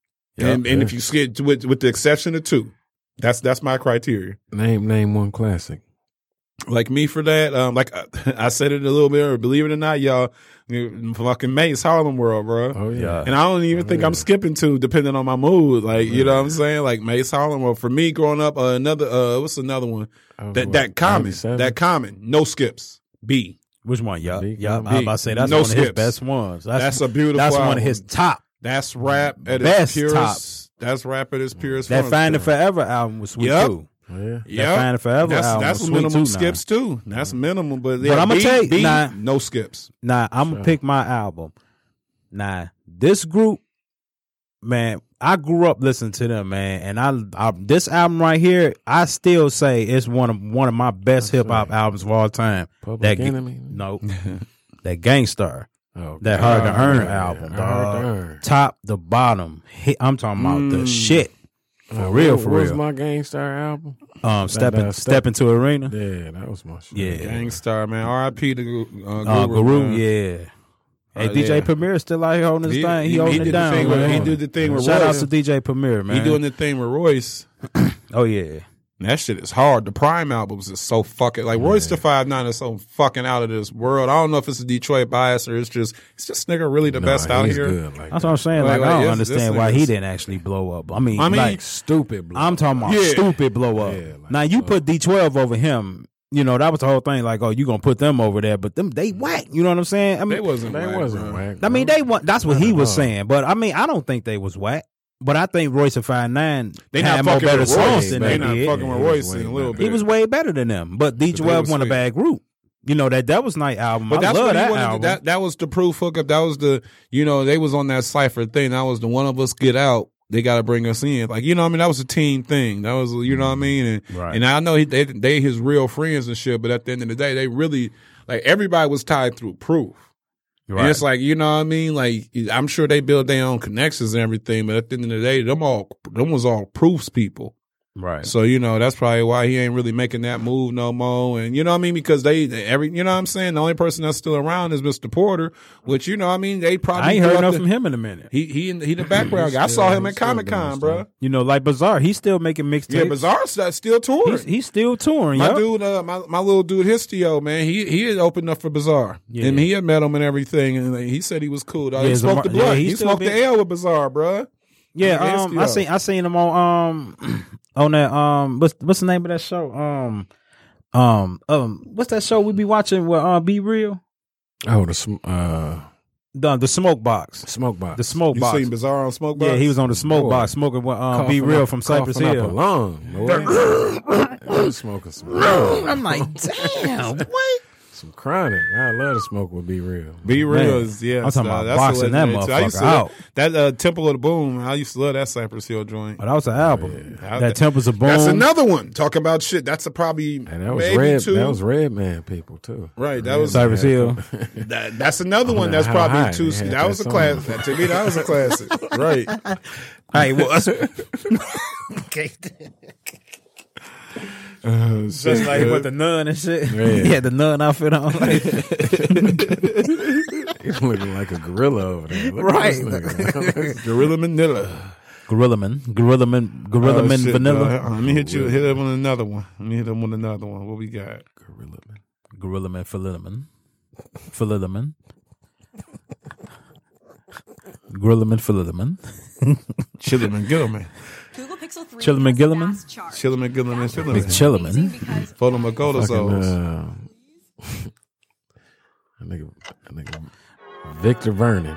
And if you skip with the exception of 2, that's my criteria. Name one classic. Like me for that, like I said it a little bit, or believe it or not, y'all, fucking Mace Harlem World, bro. Oh yeah. And I don't even think I'm skipping 2, depending on my mood. Like, you know what I'm saying? Like Mace Harlem World. For me, growing up, what's another one? That common, no skips. B. Which one? Yeah, Big yeah. one. I was about to say that's No one of his skips. best ones. That's a beautiful That's one album. of his top. That's rap at its Best purest. top. That's rap at its purest. That form. Find It Forever album was sweet Yep. too. Yeah. Yeah, Find It Forever album That's was sweet minimum too, skips too. That's minimum, but yeah, I'ma B, tell you, B, nah. no skips. Now I'm gonna pick my album. Now this group, man, I grew up listening to them, man, and I this album right here, I still say it's one of my best hip hop albums of all time. Public Enemy? No, that Gangstar, Oh, that Hard to Earn album, dog. Top to bottom, I'm talking about the shit. For real. What was my Gangstar album? Step into Arena. Yeah, that was my shit. Yeah, Gangstar, man. R.I.P. to Guru. Yeah. Hey, DJ Premier still out here holding his thing. He holding it down. He did the thing with Shout Royce. out to DJ Premier, man. He doing the thing with Royce. Oh yeah. That shit is hard. The Prime albums is so fucking like Royce the 5'9" is so fucking out of this world. I don't know if it's a Detroit bias or it's just nigga really the best out he's here. Good like That's what I'm saying. Like, I don't understand why he didn't actually blow up. I mean like stupid blow I'm talking about stupid blow up. Yeah, like, now you put D12 over him. You know, that was the whole thing. Like, oh, you gonna put them over there, but them they whack. You know what I'm saying? I mean, They wasn't whack. I mean, they want. That's what he was saying. But I mean, I don't think they was whack. But I think Royce and 5'9" They had not more fucking better with songs Royce. than They they not did. fucking with Royce in a little bit. He was way better than them. But D12 won a bad group. You know, that was Night album. But I that's love what he that wanted. album. That was the proof hookup. That was the, you know, they was on that Cypher thing. That was the one of us get out. They got to bring us in. Like, you know what I mean? That was a team thing. That was, you know what I mean? And, Right. and I know they his real friends and shit, but at the end of the day, they really, like, everybody was tied through proof. Right. And it's like, you know what I mean? Like, I'm sure they built their own connections and everything, but at the end of the day, them was all proofs people. Right. So, you know, that's probably why he ain't really making that move no more. And, you know what I mean? Because you know what I'm saying? The only person that's still around is Mr. Porter, which, you know what I mean? They probably. I ain't heard nothing from him in a minute. He the background guy. I saw him at Comic-Con, bro. You know, like Bizarre, he's still making mixtapes. Yeah, Bizarre's still touring. He's still touring. My yup. dude, my little dude, Histio, man, he had opened up for Bizarre. Yeah. And he had met him and everything. And he said he was cool. Dog. Yeah, He smoked the yeah, blunt. he he still smoked been- the L with Bizarre, bro. Yeah, Histio. I seen him on that what's the name of that show? What's that show we be watching with Be Real? Oh, The Smoke Box. Smoke Box. The Smoke You Box. seen Bizarre on Smoke Box? Yeah, he was on the Smoke Boy. Box smoking with Be Real from Cypress Coughing up a Hill. lung, boy. I was smoking some I'm like, damn, what? some chronic. I love to smoke with Be Real. Be Real Man, is, yeah. I'm talking about that's a boxing that legendary, too. I used motherfucker to out. That Temple of the Boom, I used to love that Cypress Hill joint. Oh, that was an album. Yeah. That Temples of Boom. That's another one. Talking about shit. That's probably And that was maybe red. two. That was Redman people too. Right, that was Cypress Hill. That's another one. On That's that probably high, two. they had That was a that classic. song. To me, that was a classic. Right. Hey, well, just like with the nun and shit. Yeah. He had the nun outfit on. He's looking like a gorilla over there. Look at Right. this nigga. Gorilla Manila. Gorilla Man Shit, Vanilla. Let me hit him with another one. What we got? Gorilla Man Philemon. Gorilla Man Philemon. Chilliman Gilliman. Google Pixel 3 Chilliman has Gilliman? fast charge. Chilliman Gilliman. Big Chilliman. Chilliman. Because Photomagodazos. That nigga Victor Vernon.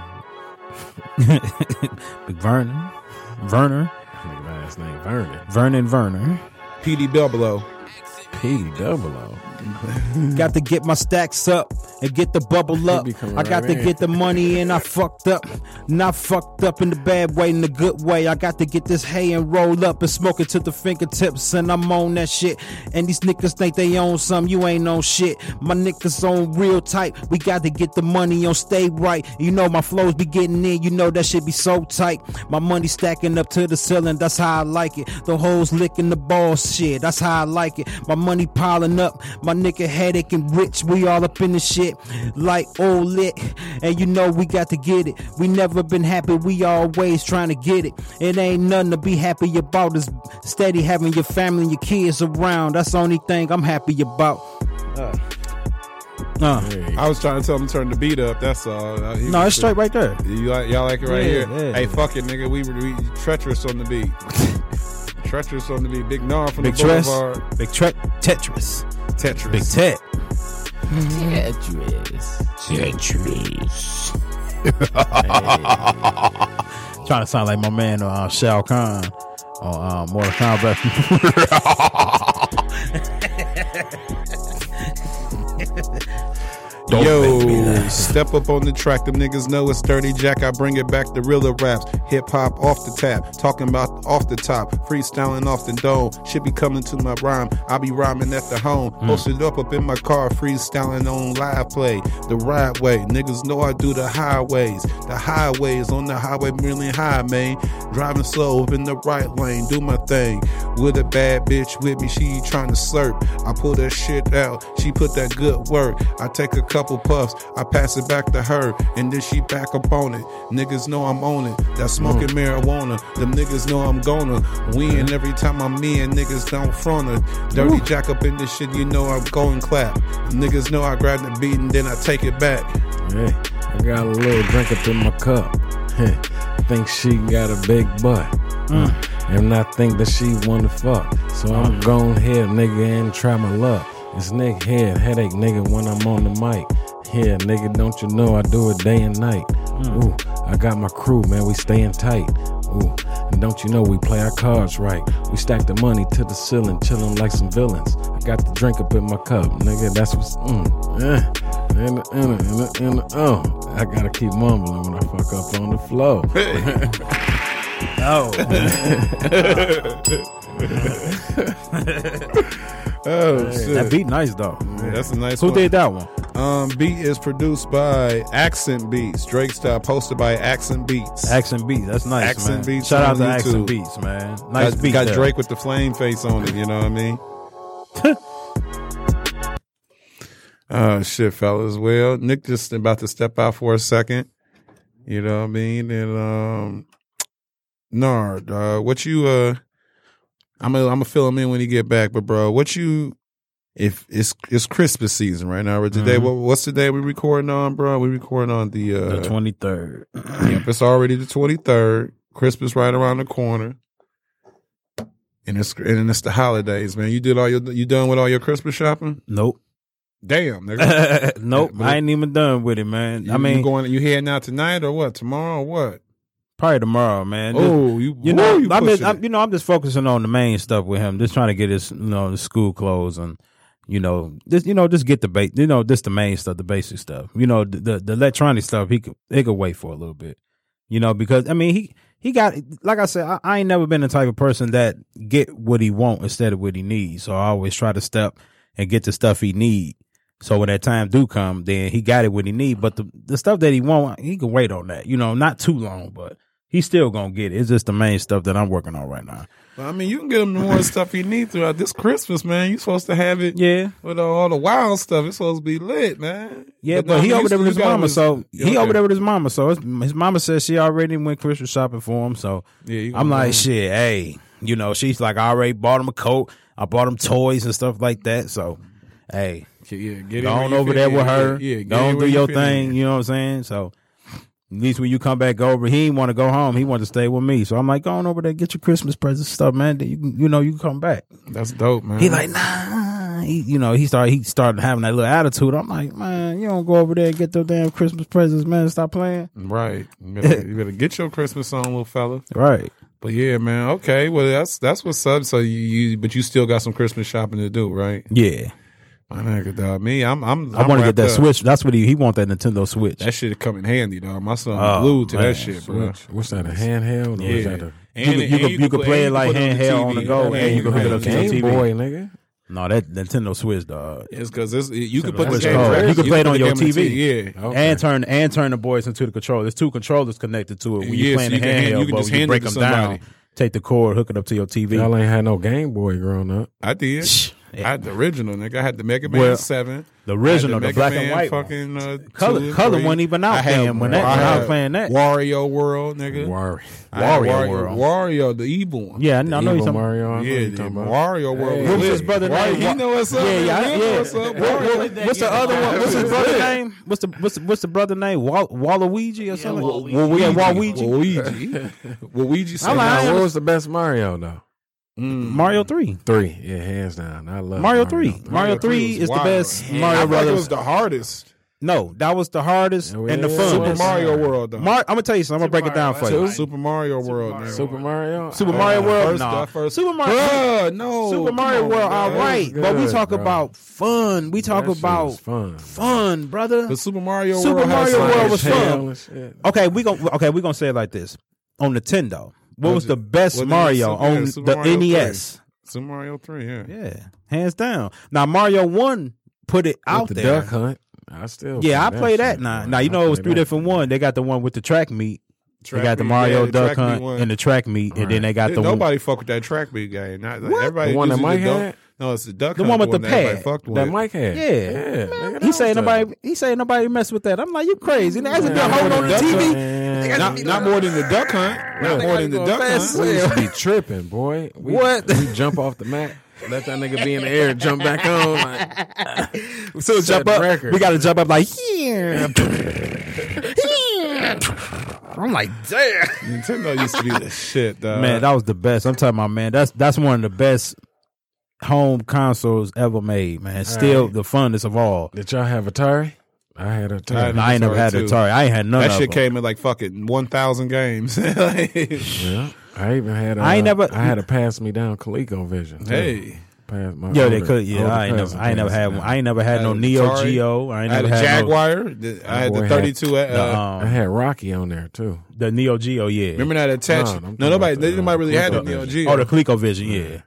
Big Vernon. Werner. Nigga last name Vernon. Vernon Werner. PD Double-O. P-double-O. Got to get my stacks up and get the bubble up. be coming I got right to in. get the money and I fucked up. Not fucked up in the bad way, in the good way. I got to get this hay and roll up and smoke it to the fingertips. And I'm on that shit. And these niggas think they own some. You ain't on shit. My niggas on real tight. We got to get the money on stay right. You know my flows be getting in. You know that shit be so tight. My money stacking up to the ceiling. That's how I like it. The hoes licking the balls. Shit. That's how I like it. My money piling up. My nigga headache and rich. We all up in the shit. Like old lit. And you know we got to get it. We never been happy. We always trying to get it. It ain't nothing to be happy about. Is steady having your family and your kids around. That's the only thing I'm happy about. I was trying to tell him to turn the beat up. That's all. No, it's straight right there. Y'all like it right Yeah, here? yeah. Hey, fuck it, nigga. We treacherous on the beat. Treacherous on the beat. Big Nar from Big the Tress. Boulevard. Big Trek. Tetris. Tetris. Big Tet. Trying to sound like my man Shao Kahn on Mortal Kombat. Yo, step up on the track. Them niggas know it's Dirty Jack. I bring it back to realer raps. Hip hop off the tap. Talking about off the top. Freestyling off the dome. Shit be coming to my rhyme. I be rhyming at the home. Posted up in my car. Freestyling on live play. The right way. Niggas know I do the highways. The highways on the highway really high, man. Driving slow in the right lane. Do my thing. With a bad bitch with me. She trying to slurp. I pull that shit out. She put that good work. I take a couple puffs, I pass it back to her, and then she back up on it. Niggas know I'm on it. That smoking marijuana. Them niggas know I'm gonna win every time I'm in. Niggas don't front her. Dirty Jack up in this shit, you know I'm going clap. Niggas know I grab the beat and then I take it back. Hey, I got a little drink up in my cup. Think she got a big butt. And I think that she wanna fuck. So I'm gon' ahead, nigga, and try my luck. It's Nick Head, headache, nigga, when I'm on the mic. Yeah, nigga, don't you know I do it day and night. Ooh, I got my crew, man, we staying tight. Ooh, and don't you know we play our cards right. We stack the money to the ceiling, chillin' like some villains. I got the drink up in my cup, nigga, that's what's, I gotta keep mumbling when I fuck up on the flow. Oh, shit. That beat nice though. Yeah, that's a nice Who one. did that one? Beat is produced by Accent Beats. Drake style, posted by Accent Beats. Accent Beats. That's nice, Accent man. Beats Shout out on to YouTube. Accent Beats, man. Nice got, beat. got there. Drake with the flame face on it, you know what I mean? Oh, shit, fellas. Well, Nick just about to step out for a second. You know what I mean? And, Nard, what you, I'm gonna fill him in when he get back, but bro, what you, if it's Christmas season right now, or today, what's the day we recording on, bro? We recording on the 23rd. Yep, it's already the 23rd. Christmas right around the corner. And it's the holidays, man. You done with all your Christmas shopping? Nope. Damn, nigga. Nope. I ain't even done with it, man. You heading out tonight or what? Tomorrow or what? Probably tomorrow, man. I'm just focusing on the main stuff with him. Just trying to get his, the school clothes and, just get the just the main stuff, the basic stuff. The electronic stuff, it could wait for a little bit. Because I mean, he got, like I said, I ain't never been the type of person that get what he want instead of what he needs. So I always try to step and get the stuff he need. So when that time do come, then he got it what he need. But the stuff that he want, he can wait on that. Not too long, but he's still gonna get it. It's just the main stuff that I'm working on right now. Well, I mean, you can get him the more stuff he needs throughout this Christmas, man. You supposed to have it, with all the wild stuff. It's supposed to be lit, man. Yeah, but he over there with his mama, so over there with his mama. So his mama says she already went Christmas shopping for him. So I'm like, shit, hey, she's like, I already bought him a coat. I bought him toys and stuff like that. So, hey, go on over there with her. Go on do your thing. You know what I'm saying? So. At least when you come back over, he didn't want to go home. He wanted to stay with me. So I'm like, go on over there, get your Christmas presents stuff, man. You can come back. That's dope, man. He like, nah. He started having that little attitude. I'm like, man, you don't go over there and get those damn Christmas presents, man. Stop playing. Right. You better get your Christmas on, little fella. Right. But yeah, man. Okay. Well, that's what's up. So but you still got some Christmas shopping to do, right? Yeah. My nigga, dog. Me, I want to get that Switch. That's what he want, that Nintendo Switch. That shit come in handy, dog. My son glued to that shit, bro. What's that? A handheld? Yeah. Or is that a You could play it like handheld on the go, and you can hook it up to your Game TV. Boy, nigga? No, that Nintendo Switch, dog. It's because you can put That's the game cold. right. You can play it put on the your game TV. Yeah. Okay. And turn the boys into the controller. There's two controllers connected to it. When Yeah, you're playing so the you can handheld, just but when hand you it break to them down, somebody. take the cord, hook it up to your TV. Y'all ain't had no Game Boy growing up. I did. I had the original, nigga. I had the Mega Man Well, 7. The original, I had the black Mega and Man white one. fucking Color 3. wasn't even out then when I was playing that. Wario World, nigga. Wario World. Wario, the evil one. Yeah, I know you're talking Mario. I know Yeah, you the talking about. Wario World. Hey. What was his brother name? He know what's up. Yeah. He know what's up. Wario. What's the other one? What's his brother name? What's the brother name? Waluigi or something? Waluigi. Waluigi. I'm like, Now, what was the best Mario though? Mario 3. 3, yeah, hands down. I love Mario 3. Mario 3 is the wild. best I Mario feel like it Brothers. was the hardest. No, that was the hardest Yeah, and the yeah. fun. Super Mario World though. I'm gonna tell you something. I'm gonna break it down for you. Super Mario World. Mario. nigga. Super Mario. Super Mario World, First, nah. first. Super Mario, Bruh, no. Super come Mario on, World, man. all right, That was but we good, talk bro. about fun. We talk That shit about was fun. fun, brother. But Super Mario Super World has Mario some World was shit. fun. and shit. Okay, we gonna say it like this. On Nintendo, what was the best What Mario Super- on Super the Mario NES? Super Mario 3, yeah. Yeah, hands down. Now Mario 1 put it out With the there. Duck Hunt. I still. Yeah, I play that shit, now. bro. Now you I know it was play 3 that. different ones. They got the one with the track meet. They got the meet, Mario yeah, the Duck track meet Hunt one. and the track meet, and then they got Didn't the one. nobody fuck with that track meet game. Not, What? Everybody The one that usually Mike don't- had? No, it's the Duck The Hunt, one with the everybody pad. fucked with. That Mike had. Yeah. nigga, that He was said the- nobody. He said nobody mess with that. I'm like, you crazy? There hasn't been a hold on the Duck TV. Man, Not more than the Duck Hunt. Not more than the Duck Hunt. we used to be tripping, boy. What? We jump off the mat, let that nigga be in the air, jump back on. Like, So Set jump the up. record. We got to jump up like yeah. I'm like, damn. Nintendo used to be the shit, dog. Man, that was the best. I'm talking about, man. That's one of the best home consoles ever made, man. Still the funnest of all. did y'all have Atari? I had Atari. And I ain't never had too. Atari. I ain't had none that of shit them. came in like fucking 1,000 games. Yeah, I even had. I ain't never- I had a pass me down ColecoVision. too. Hey. Pass my Yeah, they older- could. Yeah, older I ain't cousin never passed had me one. down. I ain't never had no Had Neo Atari. Geo. I ain't I had never a had Jaguar. I had boy the had 32. I had Rocky on there too. the Neo Geo. Yeah. remember that attached? No, I'm No, talking nobody. about the, Nobody really had the ColecoVision. Neo Geo. Oh, the ColecoVision. Yeah.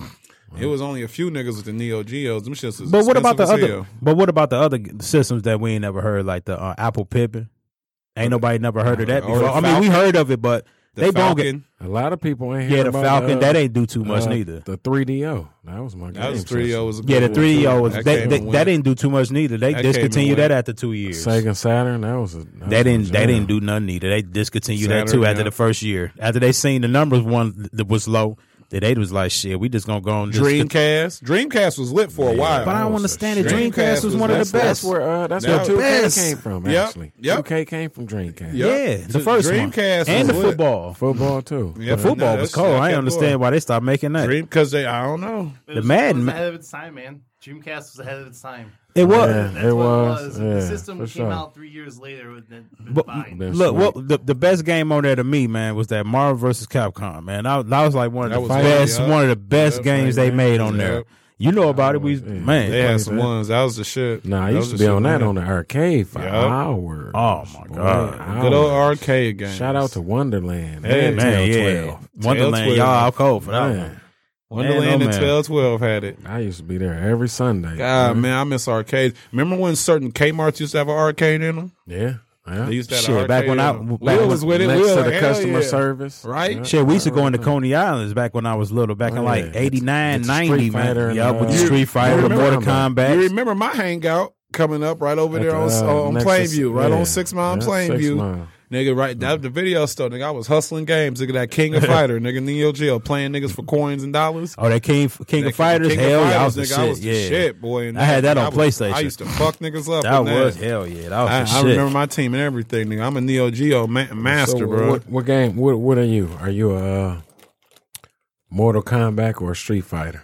It was only a few niggas with the Neo Geos. Them shits was But what about the expensive as other? hell. But what about the other systems that we ain't never heard, like the Apple Pippin? Ain't nobody never heard of that Or before. the I mean, we Falcon. heard of it, but The they don't get. Falcon. A lot of people ain't Yeah, hear the about, Falcon that ain't do too much uh, neither. The 3DO. That was my That was game 3DO. Was a Yeah, the good one, too. 3DO was That they, came they, and that went. didn't do too much neither. They That came and discontinued went. that after 2 years. Sega Saturn. That was a. They didn't do nothing either. They discontinued that Saturn, too after yeah. the first year. After they seen the numbers one that was low, then they was like, shit, we just gonna go on Dreamcast was lit for a while. But I don't was understand it. a shit. Dreamcast was one of the That's best. That's That where was 2K best. came from. Yep, Actually, yep. 2K came from Dreamcast. Yep. Yeah, the first Dreamcast one and the was lit. football. Football too. Yeah, The football no, was that's- cold. that I kept understand going. why they stopped making that. Dream because I don't know. The Madden- It was ahead of its time, man. Dreamcast was ahead of its time. It was. Yeah, That's it what was. The Yeah, system for came sure. out 3 years later with the But fine. Been look, sweet. what the best game on there to me, man, was that Marvel vs. Capcom. Man, that was like one That of the was best, funny, yeah. one of the best Yeah, games they funny, made man. on there. Yeah. You know about it? We Yeah. man, They had played some that. ones. That was the shit. Nah, I That used was to be the on shit, that man. on the arcade for Yup. hours. Oh, my Boy, God. Good old hours. arcade games. Shout out to Wonderland. Hey, and man, yeah, Telltale. Wonderland, 12. y'all out cold for that Man, one. Wonderland Man, and oh, man. 12 had it. I used to be there every Sunday. God, man, I miss arcades. Remember when certain Kmarts used to have an arcade in them? Yeah. They used to have Shit, an back arcade when I- in 'em. back Will when- was with it. Next Will, to the like, hell customer yeah. service. Right? Yeah. Shit, we used to go into Coney Islands back when I was little, back in Oh, like yeah. 89, It's a 90, Street Fighter man. and, Yeah, with the you- Street Fighter, the remember- Mortal Kombat. You remember my hangout coming up right over At there the, on Nexus- Plainview, right yeah. on 6 Mile Yeah, 6 Plainview. Mile. Nigga, right, that the video store, nigga, I was hustling games. Nigga, that King of Fighter, nigga, Neo Geo, playing niggas for coins and dollars. Oh, that King That of Fighters? King of Hell yeah, I Fighters, was the nigga, shit. I was the Yeah. shit, boy. And I had that on was- PlayStation. I used to fuck niggas up. That in was hell yeah. That was the I shit. remember my team and everything, nigga. I'm a Neo Geo master, So bro. What game? What are you? Are you a Mortal Kombat or a Street Fighter?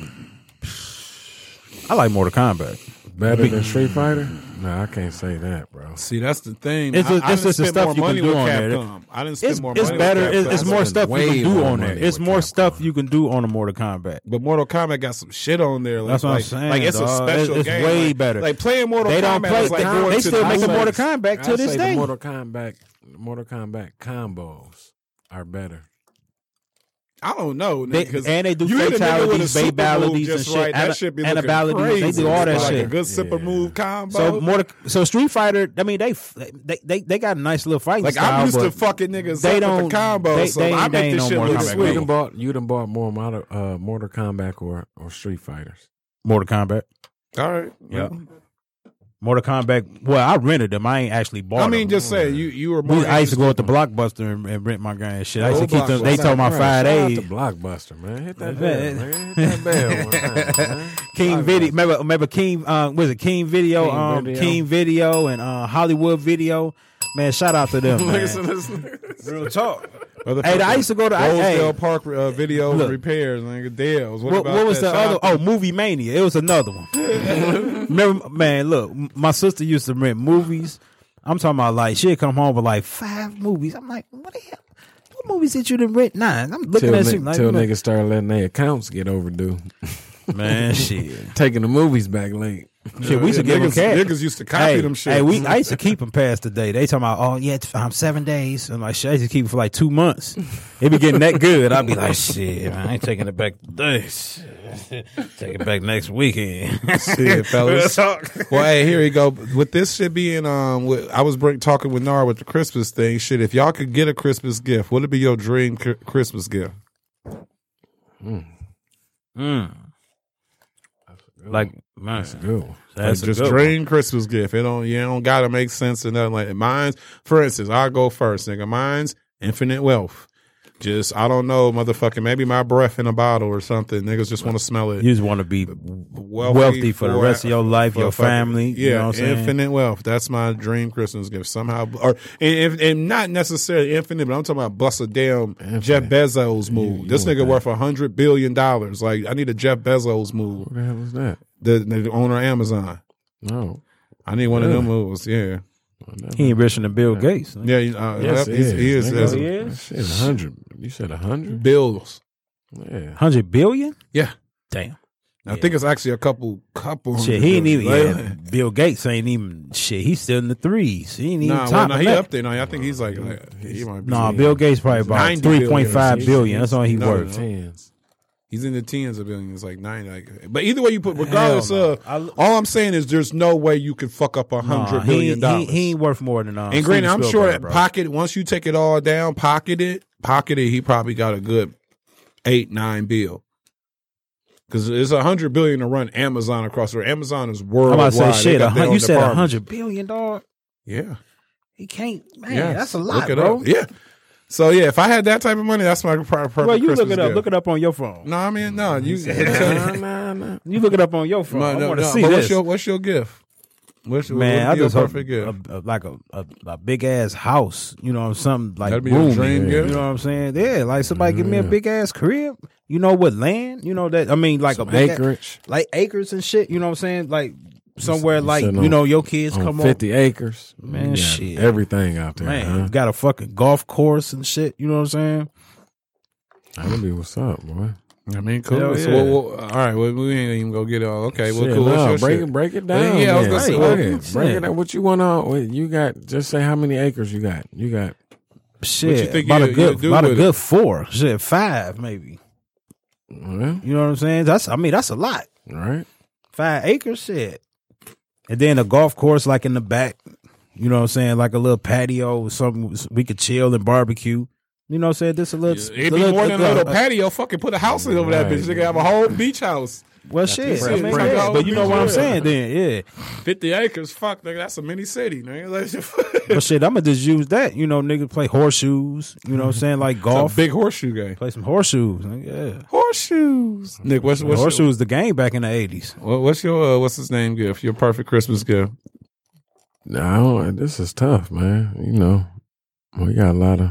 I like Mortal Kombat. Better than Street Fighter? No, I can't say that, bro. See, that's the thing. It's just- I it's didn't just the spend stuff more you can money do with on there. Capcom. I didn't spend It's more money better. with Capcom. It's more That's stuff you way can do more on there. money It's with more Capcom. stuff you can do on the Mortal Kombat. But Mortal Kombat got some shit on there. Like, That's what I'm like, saying, Like it's dog. a special It's game. way like, better. Like playing Mortal They Kombat don't play. is like going They to still the make a movies. Mortal Kombat to I this say day. the Mortal Kombat combos are better. I don't know, They- nigga, 'cause and they do you hit a nigga with a fatalities, super move babalities, and just shit. right. That shit be looking Anabalities, crazy. they do all that like shit. a good super Yeah. move combo. So Street Fighter. I mean, they got a nice little fighting Like style. I'm used to but fucking niggas they up with don't- the combo, they- so they I ain't- they make ain't this no shit Mortal look Kombat sweet. You done bought more Mortal Kombat or Street Fighters. Mortal Kombat. All right, Yeah. Mortal Kombat. Well, I rented them. I ain't actually bought I them. mean, just say you were more. I used to go at the interested- Blockbuster and rent my gun and shit. I used to Oh, keep them. They Blockbuster. told my Right, 5 shout out days. to Blockbuster, man. Hit that Man. bell, man. Hit that bell one time, man. King Video. Remember King? Was it King Video? King Video. King Video and Hollywood Video. Man, shout out to them. Man. Listen. Real talk. I used to go to Rosedale Park Video Look. and Repairs, nigga. Dale's. What was the that other? Oh, Movie Mania. It was another one. Remember, man, look, my sister used to rent movies. I'm talking about like she'd come home with like 5 movies. I'm like, what the hell? What movies did you done rent? 9. I'm looking at shit like, till niggas started letting their accounts get overdue. man, shit. Taking the movies back late. Shit, we used to give them cash. Niggas used to copy them shit. Hey, I used to keep them past the day. They talking about, oh yeah, 7 days. I'm like, shit, I used to keep it for like 2 months. It be getting that good. I'd be like, shit, man, I ain't taking it back today. Take it back next weekend. Shit, fellas. Well, hey, here we go. With this shit being, I was talking with Nar with the Christmas thing. Shit, if y'all could get a Christmas gift, what would be your dream Christmas gift? Like, man, That's a good one. that's Like, a just good dream Christmas gift. You don't gotta make sense or nothing like that. Mine's, for instance, I'll go first, nigga. Mine's infinite wealth. Just, I don't know, motherfucking, maybe my breath in a bottle or something. Niggas just want to smell it. You just want to be wealthy for the rest of your life, your family. Yeah, you know what I'm saying? infinite wealth. That's my dream Christmas gift. Somehow, and not necessarily infinite, but I'm talking about bust a damn Jeff Bezos move. This nigga worth $100 billion. Like, I need a Jeff Bezos move. What the hell was that? The owner of Amazon. No. I need one of them moves. Yeah. He ain't richer than Bill Gates. Yeah, Yes, he is. nigga. He is? Shit, 100. You said 100? Bills. Yeah. 100 billion? Yeah. Damn. I think it's actually a couple. Shit, he ain't even. billion. Yeah, Bill Gates ain't even. Shit, he's still in the 3s. He ain't even Nah, top. he up there. No, I think he's like he might be. Nah, Bill Gates probably about 90 billion. 3.5 billion. That's all he No, worth. Tens. He's in the tens of billions, like 90. But either way you put, regardless Hell of, all I'm saying is there's no way you can fuck up $100 billion. He ain't worth more than. And granted, I'm sure that pocket, once you take it all down, pocket it, he probably got a good 8-9 bill. Because it's $100 billion to run Amazon across the. Amazon is I'm worldwide. about to say shit. They got their own You said departments. $100 billion, dog. Yeah. He can't. Man, Yeah. that's a lot, Look it bro. up. Yeah. So yeah, if I had that type of money, that's my perfect Well, you Christmas look it up. gift. Look it up on your phone. No, I mean, no, you. Nah. You look it up on your phone. I want to see but this. what's your gift? Man, I your just hope perfect gift? like a big ass house, you know, something like That'd be your roomy, dream you gift? know what I'm saying? Yeah, like somebody give me a big ass crib, you know, with land, you know that. I mean, like Some a big acreage. like acres and shit. You know what I'm saying? Like somewhere, like sitting you know, on- your kids On come 50 acres. Man, You got shit. Everything out there. man, Huh? got a fucking golf course and shit. You know what I'm saying? That'll be what's up, boy. I mean, cool. Hell So, yeah. all right, well, we ain't even go get it all. Okay, well, Shit, cool. no, What's your shit? break it down. Yeah, I was man. gonna say, Go well, ahead. shit. Break it down. What you want on? You got? Just say how many acres you got. You got. Shit, think about you- a good, you do about a with it? good 4, shit, 5 maybe. Well, You know what I'm saying? That's a lot. right. 5 acres, shit. And then a golf course like in the back, you know what I'm saying? Like a little patio or something we could chill and barbecue. You know what I'm saying? This a little. It'd be more than a little patio. Fucking put a house in over that bitch. They can have a whole beach house. Well, shit. I mean, pretty yeah, dope. but you know what I'm Yeah. saying then, yeah. 50 acres. Fuck, nigga, that's a mini city, nigga. But shit, I'm going to just use that. You know, nigga play horseshoes. You know what I'm saying? Like It's golf. a big horseshoe game. Play some horseshoes. Yeah. Horseshoes. Nick, what's Horseshoes the game back in the 80s. what's your what's his name gift? Your perfect Christmas gift. No, this is tough, man. You know, we got a lot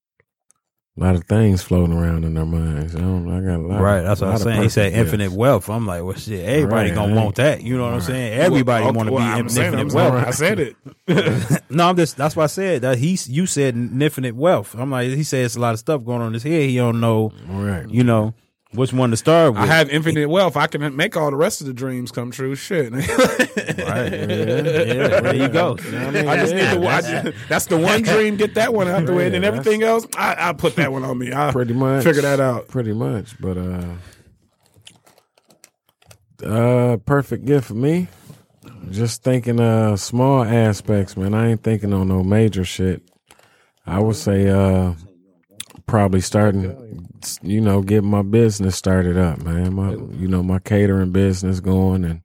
of things floating around in our minds. I got a lot. Right, that's what I'm lot of saying. He said perfect infinite gifts. wealth. I'm like, well, shit, everybody Right, gonna right. want that. You know what I'm saying? Everybody Well, want to well, be I'm saying, infinite I'm wealth. sorry, I said it. No, that's why I said that. You said infinite wealth. I'm like, he said it's a lot of stuff going on in his head. He don't know, Right. you know, which one to start with. I have infinite wealth. I can make all the rest of the dreams come true. Shit. Right. Yeah, there you go. You know what I mean? I just need to. That's the one dream. Get that one out the way, and then Yeah, everything else, I put that one on me. I Pretty much. figure that out. Pretty much. But perfect gift for me. Just thinking small aspects, man. I ain't thinking on no major shit. I would say probably starting, you know, getting my business started up, man. My catering business going and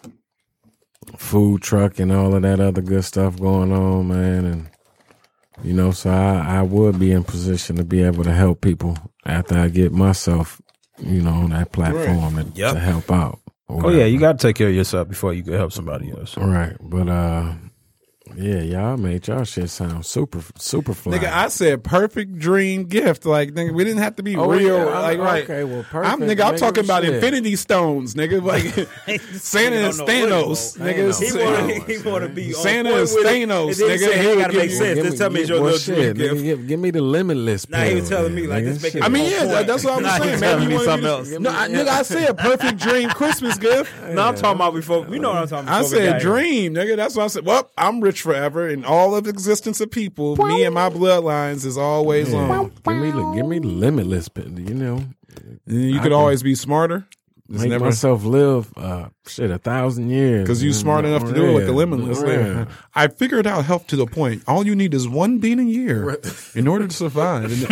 food truck and all of that other good stuff going on, man. And you know, so I would be in position to be able to help people after I get myself, you know, on that platform to help out. Oh yeah, you got to take care of yourself before you can help somebody else. Right. But Yeah, y'all made y'all shit sound super fly. Nigga, I said perfect dream gift. Like, nigga, we didn't have to be Oh, real. yeah, like, right. okay, well, perfect. I'm Nigga, talking about shit. Infinity Stones, nigga. Like Santa is Thanos, nigga. He want to be Santa on point is with it. Thanos, And then he nigga. said, He'll "Hey, gotta give make you- sense." Just tell me it's your little dream gift. Nigga, give me the limitless. Nah, he was pill, telling me like nigga. this. Make it Shit. I mean, on yeah, point. that's what I'm Nah, he saying. telling Maybe me you wanna something be- else. No, nigga, I said perfect dream Christmas gift. No, I'm talking about before. You know what I'm talking about. I before we said got here. dream, nigga. That's what I said. Well, I'm rich forever, and all of existence of people, me and my bloodlines is always on. Give me the limitless pill. You know, And you could always be smarter. It's make never myself live 1,000 years because you smart enough to do it with the limitless. Yeah. I figured out health to the point. All you need is one bean a year in order to survive. And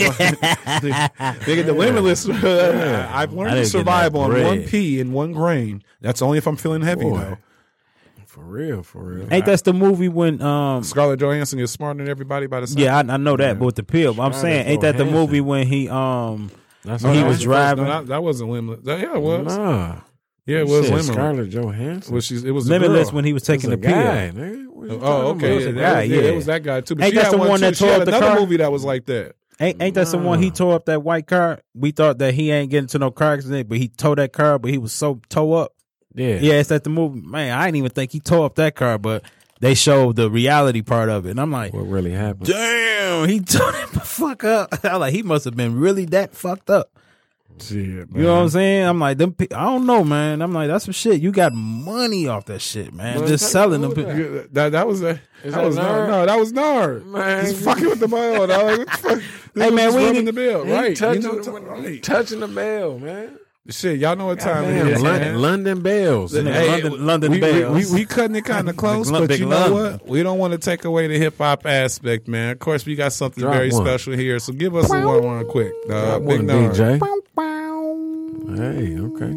the limitless. I've learned to didn't get survive that on bread. 1 pea and 1 grain. That's only if I'm feeling heavy Boy. though. For real. Ain't that the movie when Scarlett Johansson is smarter than everybody by the same. Yeah, I know that, but with the pill. But I'm Scarlett saying, ain't that the Johansson. movie when he That's When he all was right. driving? No, that wasn't limitless. Yeah, it was. Nah. Yeah, it was Shit, limitless. Scarlett Johansson. Well, it was the Limitless girl. when he was taking the It's a pill. guy, nigga. What you Oh, talking okay. about? Yeah, a that guy, was, yeah. it was that guy too. But Ain't she that had the one one too. that She tore had up the another car? movie that was like that. Ain't that the one he tore up that white car? We thought that he ain't getting to no car accident, but he tore that car, but he was so tore up. Yeah. Yeah, it's that the movie. Man, I didn't even think he tore up that car, but they showed the reality part of it. And I'm like, What really happened? damn, he tore it the fuck up. I was like, he must have been really that fucked up. Shit, man. You know what I'm saying? I'm like, I don't know, man. I'm like, that's some shit. You got money off that shit, man. Man, Just selling them. That was a. Is That that was Nard? no, that was Nard. Man, He's fucking with the bell, dog. Like, what the fuck? Hey, man, we rubbing ain't- the bell, He right? touching, You know, right. touching the bell, man. Shit, y'all know what time Damn, it is, London, man. London bells. Hey, London we, Bells. We cutting it kind of close, but Big you know London. what? We don't want to take away the hip hop aspect, man. Of course, we got something Drop very one. special here, so give us a one quick. Drop Big one, Nard. DJ. Hey, okay.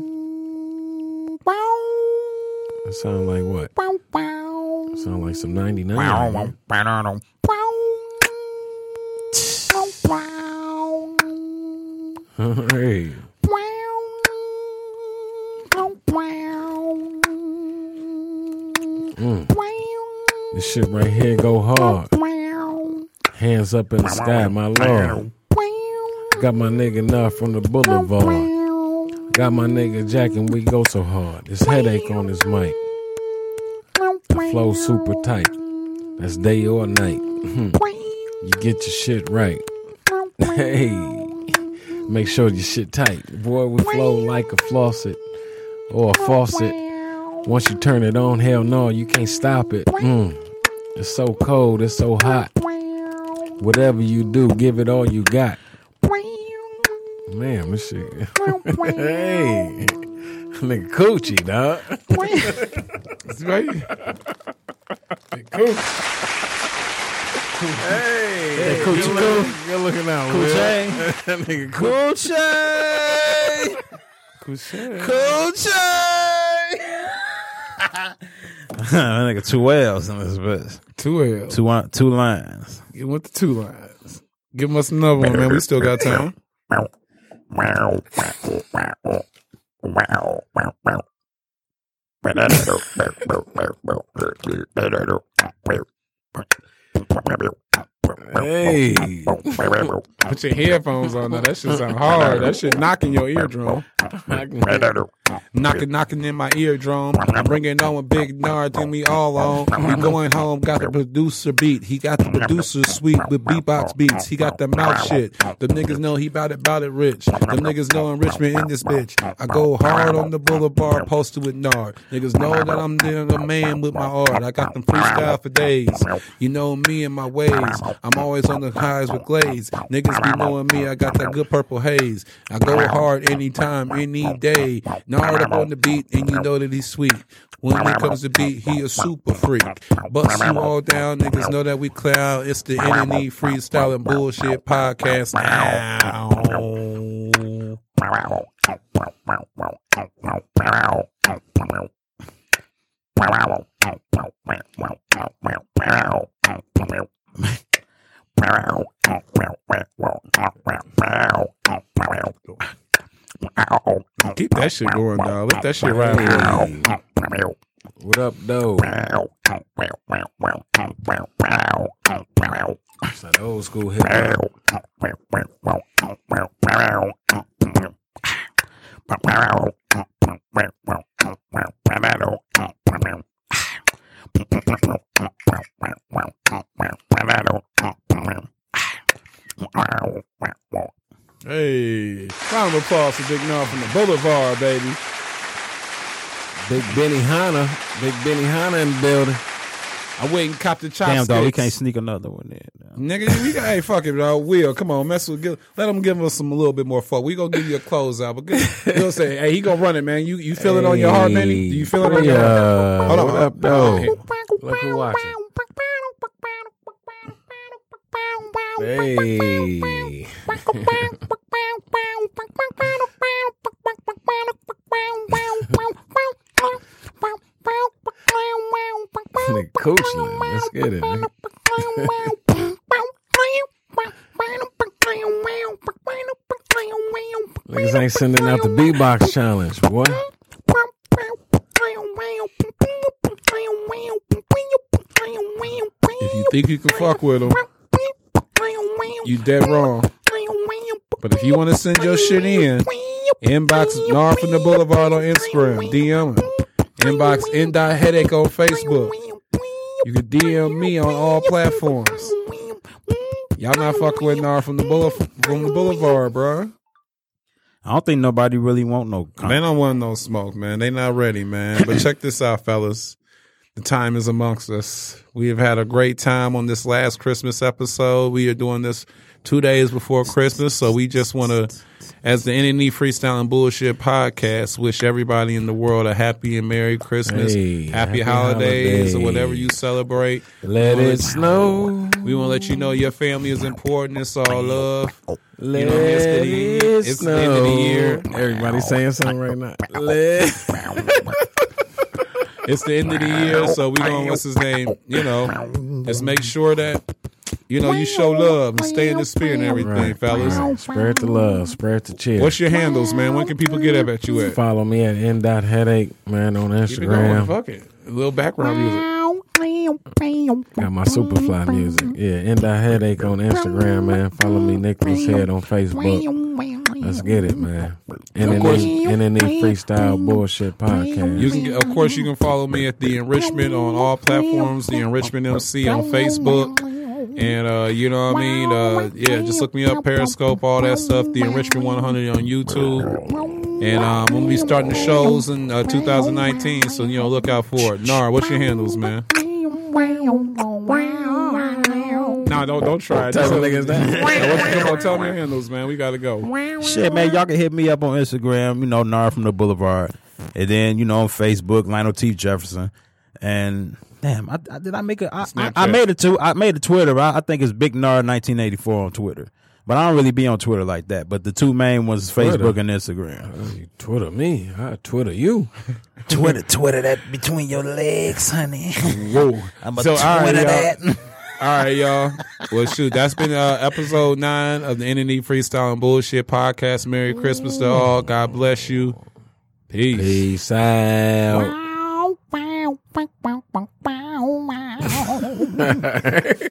That sound like what? Sound like some 99. Hey. This shit right here go hard. Hands up in the sky, my lord. Got my nigga Nuff from the boulevard. Got my nigga Jack and we go so hard. This headache on his mic. Flow super tight. That's day or night. You get your shit right. Hey, make sure your shit tight. Boy, we flow like a faucet or a faucet. Once you turn it on, hell no, you can't stop it. It's so cold, it's so hot. Whatever you do, give it all you got. Man, this shit. Hey, nigga coochie, dog. Right? Hey, Coochie cool. Good looking out, Cool Will. J. That nigga Cool J. Cool J. That nigga 2 L's in this bitch. 2 L. Two lines. Give him with the 2 lines. Give us another one, man. We still got time. Hey, Put your headphones on now. That shit sound hard. That shit knocking your eardrum. Knocking in my eardrum. I'm bringing on a Big Nard, then we all on. We going home, got the producer beat. He got the producer suite with beatbox beats. He got the mouth shit. The niggas know he bout it rich. The niggas know enrichment in this bitch. I go hard on the boulevard, posted with Nard. Niggas know that I'm the man with my art. I got them freestyle for days. You know me and my ways. I'm always on the highs with glaze. Niggas be knowing me, I got that good purple haze. I go hard anytime, any day. Nard up on the beat, and you know that he's sweet. When it comes to beat, he a super freak. Bust you all down, niggas know that we clown. It's the NNE Freestyle and Bullshit Podcast now. Keep that shit going, dog. Let that shit ride. what up, though? school hip hop. Hey, round of applause for Big Nar from the Boulevard, baby. Big Benny Hanna in the building. I went and copped the chopsticks. Damn, dog, we can't sneak another one in. Nigga, we got, hey, fuck it, dog. Will, come on, mess with, let him give us a little bit more fuck. We gonna give you a closeout, but good. He'll say, hey, he gonna run it, man. You feel it on your heart, man? Do you feel it on your heart? Hold on. What up, though? Look who watching. Hey. Nigga, Coachland. Let's get it, nigga. Niggas ain't sending out the B-Box challenge, boy. If you think you can fuck with him, you dead wrong. But if you want to send your shit in, inbox Nar from the Boulevard on Instagram, DM him. Inbox N.Headache on Facebook. You can DM me on all platforms. Y'all not fucking with Nar from the Boulevard, bro. I don't think nobody really want no. They don't want no smoke, man. They not ready, man. But check this out, fellas. The time is amongst us. We have had a great time on this last Christmas episode. We are doing this 2 days before Christmas, so we just want to, as the NNE Freestyle and Bullshit podcast, wish everybody in the world a happy and Merry Christmas, happy holidays, or whatever you celebrate. Let it snow. We want to let you know your family is important. It's all love. Let it's the end of the year. Everybody saying something right now. It's the end of the year, so we gonna, what's his name? You know, let's make sure that, you know, you show love and stay in the spirit and everything, fellas. Right. Spread the love, spread the cheer. What's your handles, man? When can people get up at you at? Follow me at N.Headache, man, on Keep it going, Instagram. fuck it. A little background music. Got my Superfly music. Yeah, N.Headache on Instagram, man. Follow me, Nicholas Head on Facebook. Let's get it, man. NNE Freestyle Bullshit Podcast. You can, of course, you can follow me at The Enrichment on all platforms. The Enrichment MC on Facebook. And, you know what I mean? Yeah, just look me up, Periscope, all that stuff. The Enrichment 100 on YouTube. And I'm going to be starting the shows in 2019, so, you know, look out for it. Nar, what's your handles, man? Nah, don't try it. Tell them niggas that. Come on, tell me your handles, man. We got to go. Shit, man, y'all can hit me up on Instagram, you know, Nar from the Boulevard. And then, you know, on Facebook, Lionel T. Jefferson. And damn, I made a Twitter. I think it's Big Nar 1984 on Twitter. But I don't really be on Twitter like that. But the two main ones, Facebook and Instagram. You Twitter me. I Twitter you. Twitter that between your legs, honey. Whoa. I'm a So, all right, Twitter y'all. that. All right, y'all. Well, shoot, that's been episode 9 of the NNE Freestyle and Bullshit podcast. Merry Christmas to all. God bless you. Peace. Peace out.